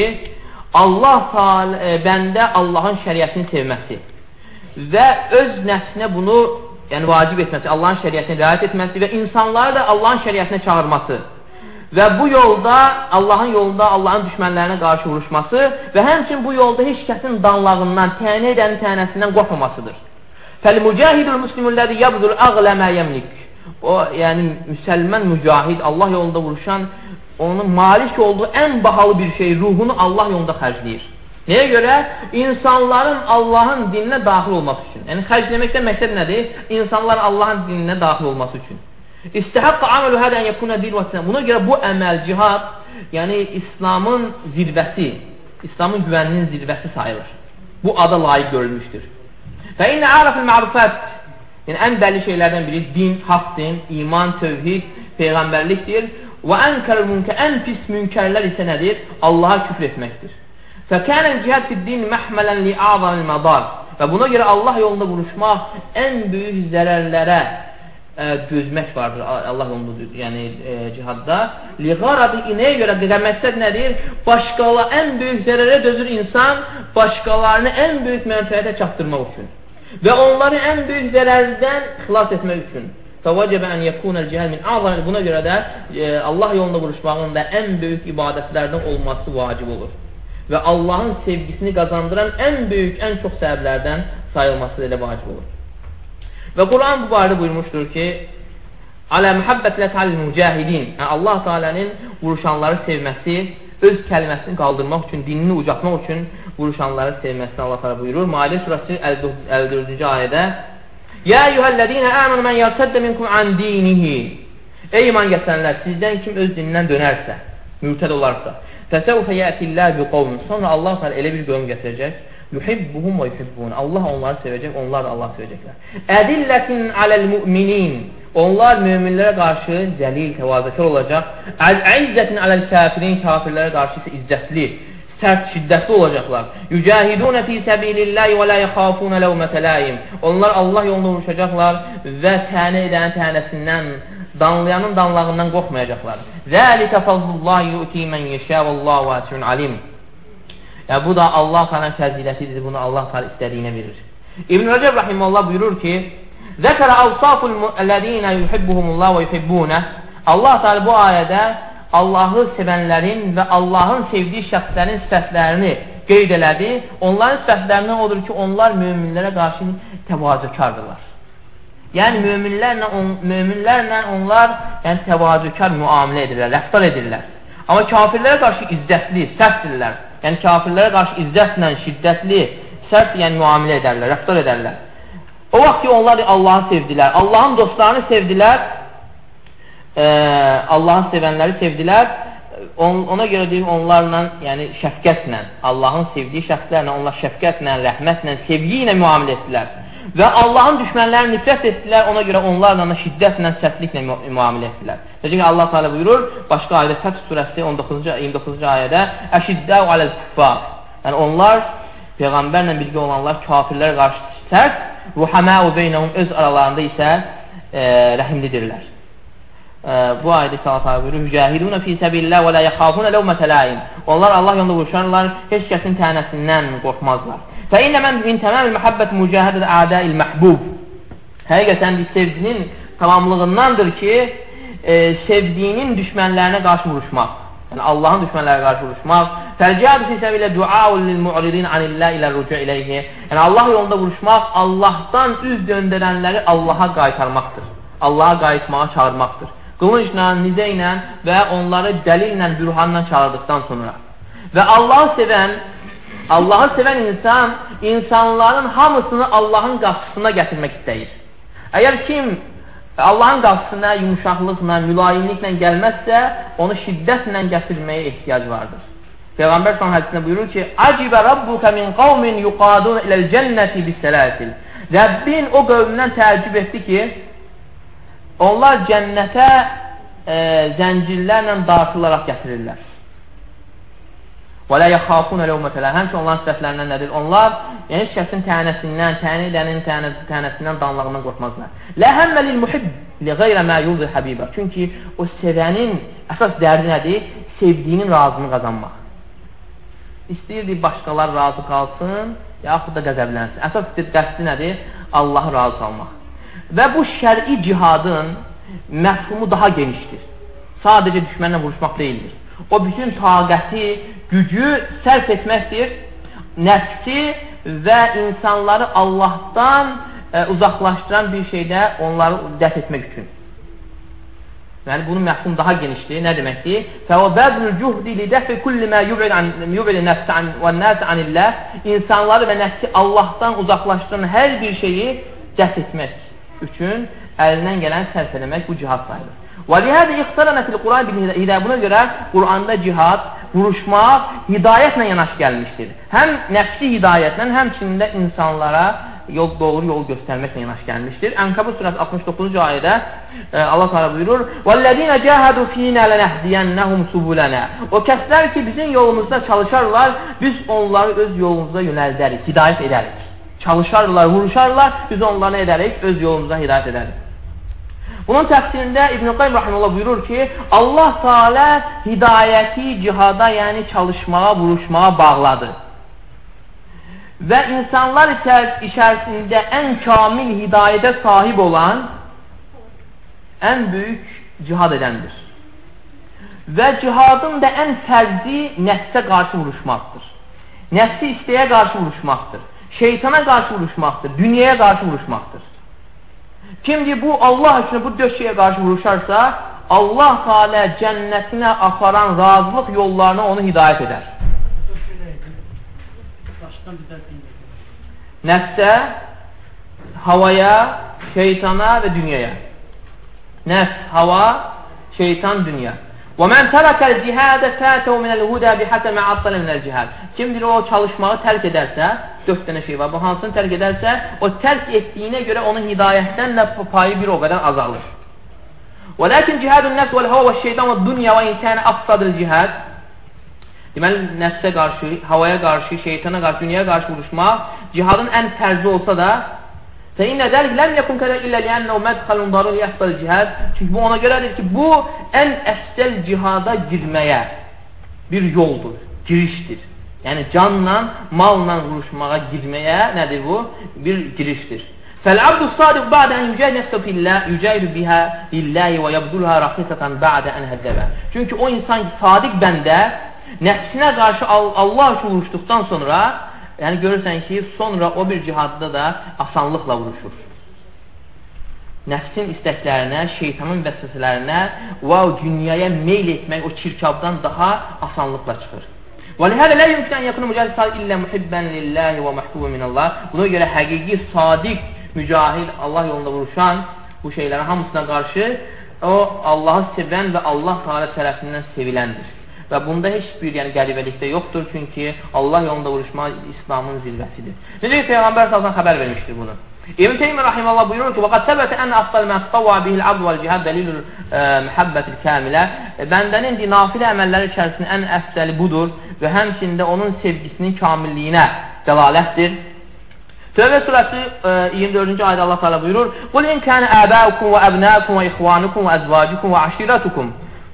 bəndə Allahın şəriətini sevməsi və öz nəfsinə bunu vacib etməsi, Allahın şəriətini riayət etməsi və insanları da Allahın şəriətinə çağırması və bu yolda, Allahın yolunda Allahın düşmənlərinə qarşı vuruşması və həmçin bu yolda heç kəsin danlağından, tənə edənin tənəsindən qorxmamasıdır. Fəl-mücahidul muslimulləzi yabzul əğlə mə yəmlik. O, yəni müsəlman mücahid, Allah yolunda vuruşan, onun malik olduğu ən bahalı bir şey, ruhunu Allah yolunda xərcləyir. Nəyə görə? İnsanların Allahın dininə daxil olması üçün. Yəni, xərcləməkdən məqsəd nədir? İnsanların Allahın dininə daxil olması üçün. İstihaqqa amalu hədən yəkuna din və sənə. Buna görə bu əməl, cihad, yəni İslamın zirvəsi, İslamın güvəninin zirvəsi sayılır. Bu ada layiq görülmüşdür. Və innə arafil ma'rufat, yəni ən bəlli şeylərdən biri din, haqq din, iman, tövhid, peyğəmbərlikdir. Və ən pis münkərlər isə nədir? Allaha küfr etməkdir. Fəkənən cihad fid-din məhmələn li'azamil madar. Və buna görə Allah yolunda vuruşmaq ən böyük zərərlərə dözmək vardır Allah yolunda, yəni cihadda. Liğarabi inəyə görə məqsəd nədir? Ən böyük zərərə dözür insan, başqalarını ən böyük mənfəətə çatdırmaq üçün və onları ən böyük zərərdən xilas etmək üçün. Fəvəcəbə ən yəkunəl cihad min azam. Buna görə də Allah yolunda vuruşmağın da ən böyük ibadətlərdən olması vacib olur. Və Allahın sevgisini qazandıran ən böyük, ən çox səbəblərdən sayılması da vacib olur. Və Quran bu barədə buyurmuşdur ki, alə mühabbətlə ta'lil mücahidin. Yəni Allah Teala'nın vuruşanları sevməsi, öz kəliməsini qaldırmaq üçün, dinini ucatmaq üçün vuruşanları sevməsini Allah Teala buyurur. Maidə surəsi 54-cü ayədə: "Ya eyyuhellezine amenu men yertedde minkum an dinihi." Ey iman gətirənlər, sizdən kim öz dinindən dönərsə, mürtəd olarsa, "Fesevfe ya'tillahu biqavmin." Sonra Allah Teala elə bir qövm gətirəcək, yuhibbuhum və yuhibbun. Allah onları sevəcək, onlar da Allah sevəcəklər. Əzillətin aləl müminin. Onlar möminlərə qarşı zəlil, təvazökar olacaq. Əzzətin aləl kafirin. Kafirlərə qarşı isə izzətli, sərt, şiddətli olacaqlar. Yücahidunə fi səbilillahi və la yaxafuna lawmata laim. Onlar Allah yolunda vuruşacaqlar və tənə edən tənəsindən, danlayanın danlağından qorxmayacaqlar. Zəlikə fazlullahi yu'ti men yeşə vallahu vəsiun alim. Yəni, bu da Allah Teala'nın fəzilətidir. Bunu Allah Teala istədiyinə verir. İbn Rəcəb rahimehullah buyurur ki: "Zəkərə avsaful ellezina yuhibbuhumullah və yuhibbunə." Allah Teala bu ayədə Allahı sevənlərin və Allahın sevdiyi şəxslərin sifətlərini qeyd elədi. Onların sifətlərindən odur ki, onlar möminlərə qarşı təvazökardırlar. Yəni möminlərlə onlar təvazökar müamilə edirlər, rəftar edirlər. Amma kafirlərə qarşı izzətli, sərtdirlər. Yəni kafirlərə qarşı izzətlə, şiddətli, sərt müamilə edərlər, rəftar edərlər. O vaxt ki, onlar Allahı sevdilər, Allahın dostlarını sevdilər, Allahın sevənləri sevdilər. Ona görə deyim, onlarla, yəni şəfqətlə, Allahın sevdiyi şəxslərlə, onlar şəfqətlə, rəhmətlə, sevgi ilə müamilə etdilər. Və Allahın düşmənlərini nifrət etdilər, ona görə onlarla şiddətlə, sərtliklə müamilə etdilər. Necə ki, Allah Teala buyurur, başqa ayədə Fəth surəsi 29-cu ayədə: "Əşiddəu aləl kuffar." Yəni onlar, Peyğəmbərlə birgə olanlar kafirlərə qarşı sərt, ruhaməu beynəhum, öz aralarında isə rəhimlidirlər. Bu ayədə Allah Teala buyurur: "Yücahidunə fi səbillah və la yaxafuna lawmata laim." Onlar Allah yolunda vuruşarlar, heç kəsin tənəsindən qorxmazlar. Fə innə min təmamil məhəbbət mücahidət ədəil məhbub. Həqiqətən sevginin tamamlığındandır ki, sevdiyinin düşmənlərinə qarşı vuruşmaq. Yəni Allahın düşmənlərinə qarşı vuruşmaq. Fəl-cihadu fi səbillah duaun lil-mu'ridin anillah ilə rücu ilayhi. Yəni Allah yolunda vuruşmaq Allahdan üz döndərənləri Allaha qaytarmaqdır. Allaha qayıtmağa çağırmaqdır. Qılıncla, nizə ilə və onları dəlillə, bürhanla çağırdıqdan sonra. Və Allahı sevən insan, insanların hamısını Allahın qarşısına gətirmək istəyir. Əgər kim Allahın qarşısına yumuşaqlıqla, mülayimliklə gəlməzsə, onu şiddətlə gətirməyə ehtiyac vardır. Peyğəmbər son hədisində buyurur ki: "Acibə rabbuka min qavmin yuqadun iləl cənnəti bis-sələsil." Rəbbin o qövmdən təəccüb etdi ki, onlar cənnətə zəncirlərlə dartılaraq gətirirlər. Və la yaxafuna lawmata laim. Həmçinin onların sifətlərindən nədir? Onlar heç kəsin tənəsindən, təni edənin tənəsindən, danlağından qorxmazlar. La həmmə lil muhibb li ghayra ma yurdi habiba. Çünki o sevənin əsas dərdi nədir? Sevdiyinin razılığını qazanmaq. İstəyirdi başqalar razı qalsın, yaxud da qəzəblənsin. Əsas qəsdi nədir? Allahı razı salmaq. Və bu şəri cihadın məfhumu daha genişdir. Sadəcə düşmənlə vuruşmaq deyildir. O bütün taqəti, gücü sərf etməkdir, nəfsi və insanları Allahdan uzaqlaşdıran bir şeydə onları dəf etmək üçün. Yəni, bunun məhkum daha genişdir. Nə deməkdir? فَوَبَذْلُ الْجُهْدِ لِدَفِ كُلِّ مَا يُبْعِدِ نَفْسَ وَالنَّاسِ عَنِ اللّٰهِ. İnsanları və nəfsi Allahdan uzaqlaşdıran hər bir şeyi dəf etmək üçün əlindən gələn sərf eləmək bu cihad sayılır. وَلِهَذَا اِخْتَرَنَتِ الْقُرْآنِ بِالْهِدَايَةِ Buna görə Quranda cihad, vuruşmaq hidayətlə yanaş gəlmişdir. Həm nəfsi hidayətlə, həmçində insanlara doğru yol göstərməklə yanaş gəlmişdir. Ənkabut surəsi 69-cu ayədə Allah Teala buyurur: "Vəllezîne cahadu fînâ lenehdiyennehum subulana." O kəslər ki, bizim yolumuzda çalışarlar, biz onları öz yolumuza yönəldərik, hidayət edərik. Çalışarlar, vuruşarlar, biz onları edərik, öz yolumuza hidayət edərik. Bunun təfsirində İbn-i Qayyim rahimehullah buyurur ki, Allah Teala hidayəti cihada, yəni çalışmağa, vuruşmağa bağladı. Və insanlar içərisində ən kamil hidayətə sahib olan ən böyük cihad edəndir. Və cihadın da ən fərzi nəfsə qarşı vuruşmaqdır. Nəfsi istəyə qarşı vuruşmaqdır. Şeytana qarşı vuruşmaqdır. Dünyaya qarşı vuruşmaqdır. Kimdir bu Allah üçün bu dörd şeyə qarşı vuruşarsa, Allah Teala cənnətinə aparan razılıq yollarına onu hidayət edər. Nəfsə, havaya, şeytana və dünyaya. Nəfs, hava, şeytan, dünya. وَمَنْ تَرَكَ الْجِهَادَ فَاتَوْ مِنَ الْهُدَى بِحَسَبِ مَا عَطَّلَ مِنَ الْجِهَادِ Kimdir o çalışmağı tərk edərsə, 4 dənə şey var, bu hansını tərk edərsə, o tərk etdiyinə görə onun hidayətdən də payı bir o qədər azalır. وَلَكِنْ جِهَادُ النَّفْسِ وَالْهَوَى وَالشَّيْطَانِ وَالدُّنْيَا وَاِنْ كَانَ أَفْصَدِ الْجِهَادِ Deməli, nəfsə qarşı, havaya qarşı, şeytana qarşı, dünyaya qarşı vuruşmaq cihadın ən tərzi olsa da فَاِنَّ ذَلِكَ لَمْ يَكُنْ كَذَا إِلَّا لِأَنَّهُ مَدْخَلٌ ضَرُورِ يَفْضَلِ الْجِهَادِ Çünki bu ona görədir ki, bu ən əfsəl cihada girməyə bir yoldur, girişdir. Yəni canla, malla vuruşmağa girməyə nədir bu? Bir girişdir. فَالْعَبْدُ الصَّادِقُ بَعْدَ أَنْ يُجَاهِدُ نَفْسَهُ فِي اللّٰهِ يُجَاهِدُ بِهَا لِلّٰهِ وَيَبْذُلُهَا رَخِيصَةً بَعْدَ أَنْ هَدَّبَ Çünki o insan sadiq bəndə nəfsinə qarşı Allah üçün vuruşduqdan sonra, yəni görürsən ki, sonra o bir cihadda da asanlıqla vuruşur. Nəfsin istəklərinə, şeytanın vəsvəsələrinə və dünyaya meyl etmək o çirkabdan daha asanlıqla çıxır. وَلِهَذَا لَا يُمْكِنْ أَنْ يَكُونَ مُجَاهِدٌ صَادِقٌ إِلَّا مُحِبًّا لِلّٰهِ وَمَحْبُوبًا مِنَ اللّٰهِ Buna görə həqiqi, sadiq, mücahid, Allah yolunda vuruşan bu şeylərin hamısına qarşı o Allahı sevən və Allah Teala tərəfindən seviləndir. Və bunda heç bir qəribəlikdə yoxdur, çünki Allah yolunda vuruşmaq İslamın zirvəsidir. Necə ki, Peyğəmbər sallallahu xəbər vermişdir bunu. İbn Teymiyyə rahimehullah buyurur ki: "Və qad səbətə ən afdal mə tatavva bihil abd vəl cihad dalilul muhabbetil kamilə." Bəndənin nafilə əməlləri içərisində ən əfsəli budur və həmçində onun sevgisinin kamilliyinə dəlalətdir. Tövbə surəsi 24-cü ayədə Allah Teala buyurur: "Qul in kana abaukum və abnaukum və ixvanukum və azvacukum və aşiratukum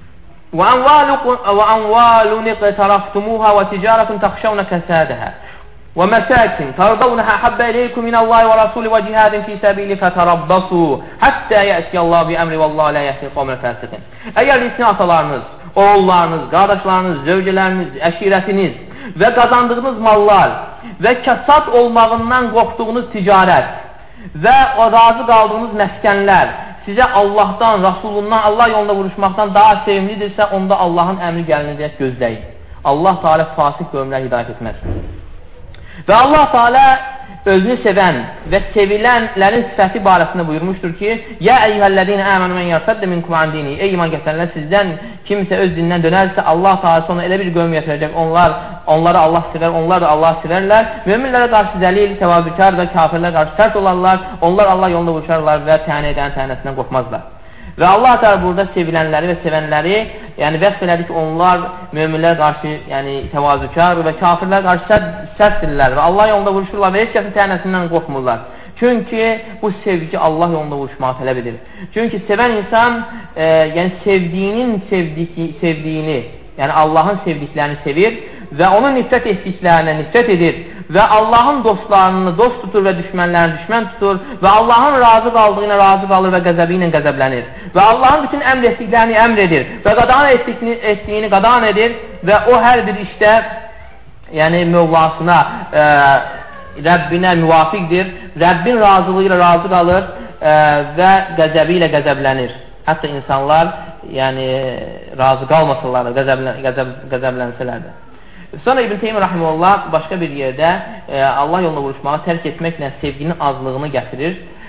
وأموال اقترفتموها وتجارة تخشون كسادها ومساكن ترضونها أحب إليكم من الله ورسوله وجهاد في سبيله فتربصوا حتى يأتي الله بأمره والله لا يهدي القوم الفاسقين." Əgər sizin atalarınız, oğullarınız, qardaşlarınız, zövcələriniz, əşirətiniz və qazandığınız mallar və kəsat olmağından qorxduğunuz ticarət və razı qaldığınız məskənlər sizə Allahdan, Rasulundan, Allah yolunda vuruşmaqdan daha sevimlidirsə, onda Allahın əmri gəlinəcək gözləyin. Allah Teala fasik qövmlər hidayət etməz. Və Allah Teala özünü sevən və sevilənlərin sifəti barəsində buyurmuşdur ki: "Ya eyyuhellezine amenu men yertadde minkum an dini." Ey iman gətirənlər, sizdən kimsə öz dindən dönərsə, Allah Teala sonra elə bir qövm gətirəcək. Onları Allah sevər, onlar da Allah sevərlər. Möminlərə qarşı zəlil, təvazükar və kafirlərə qarşı sərt olarlar. Onlar Allah yolunda vuruşarlar və tənə edən tənəsindən qorxmazlar. Və Allah Teala burada sevilənləri və sevənləri, yəni vəsf elədi ki, onlar möminlərə qarşı, yəni təvazükar və kafirlərə qarşı sərtdirlər və Allah yolunda vuruşurlar və heç kəsin tənəsindən qorxmurlar. Çünki bu sevgi Allah yolunda vuruşmağı tələb edir. Çünki sevən insan, yəni sevdiyini, yəni Allahın sevdiklərini sevir və onun nifrət etdiklərinə nifrət edir və Allahın dostlarını dost tutur və düşmənlərini düşmən tutur və Allahın razı qaldığına razı qalır və qəzəbi ilə qəzəblənir və Allahın bütün əmr etdiklərini əmr edir və qadan etdiyini qadan edir və o hər bir işdə yəni mövlasına, Rəbbinə müvafiqdir, Rəbbin razılığı ilə razı qalır və qəzəbi ilə qəzəblənir. Hətta insanlar yəni razı qalmasınlar, qəzəblənsələr də. Sonra İbn Teymiyyə rahimehullah başqa bir yerdə Allah yolunda vuruşmağı tərk etməklə sevginin azlığını gətirir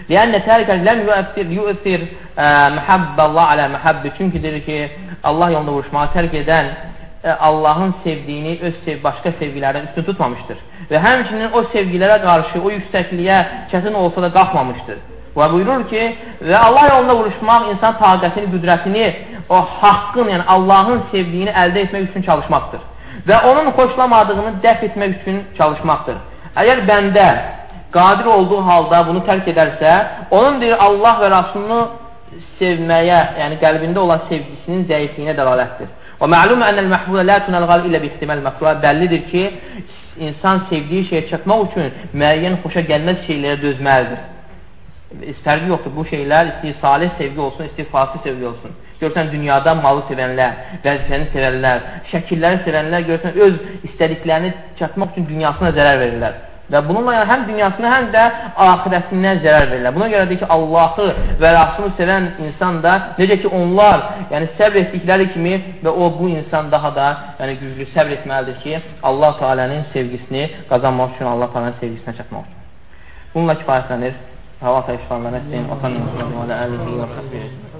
Liyənə tərkən ləm yüəssir məhabballah alə məhabbi. Çünki deyir ki, Allah yolunda vuruşmağı tərk edən Allahın sevdiyini başqa sevgilərdən üstün tutmamışdır. Və həmçinin o sevgilərə qarşı o yüksəkliyə çətin olsa da qalxmamışdır. Və buyurur ki, və Allah yolunda vuruşmaq insan taqətini, qüdrətini, o haqqın, yəni Allahın sevdiyini əldə etmək üçün çalışmaqdır. Və onun xoşlamadığını dəf etmək üçün çalışmaqdır. Əgər bəndə qadir olduğu halda bunu tərk edərsə, onun deyir, Allah və Rasulunu sevməyə, yəni qəlbində olan sevgisinin zəifliyinə dəlalətdir. Və məlumə ənəl məhbulə lə tunəlğal ilə bixtiməl məxluğa bəllidir ki, insan sevdiyi şeyə çatmaq üçün müəyyən xoşa gəlməz şeylərə dözməlidir. Fərqi yoxdur, bu şeylər istəyir salih sevgi olsun, istəyir fasih sevgi olsun. Görsən, dünyada malı sevənlər, vəzifəni sevənlər, şəkilləri sevənlər, görsən, öz istədiklərini çatmaq üçün dünyasına zərər verirlər. Və bununla yəni, həm dünyasına, həm də ahirətindən zərər verirlər. Buna görə deyir ki, Allahı və Rasulunu sevən insan da, necə ki, onlar yəni, səbr etdikləri kimi və bu insan daha da yəni, güclü səbr etməlidir ki, Allah Teala'nın sevgisini qazanmaq üçün, Allah Teala'nın sevgisinə çatmaq üçün. Bununla kifayətlənir. Hava sayışlarına nəsəyin, otanın, və alə əlihi və xəbir.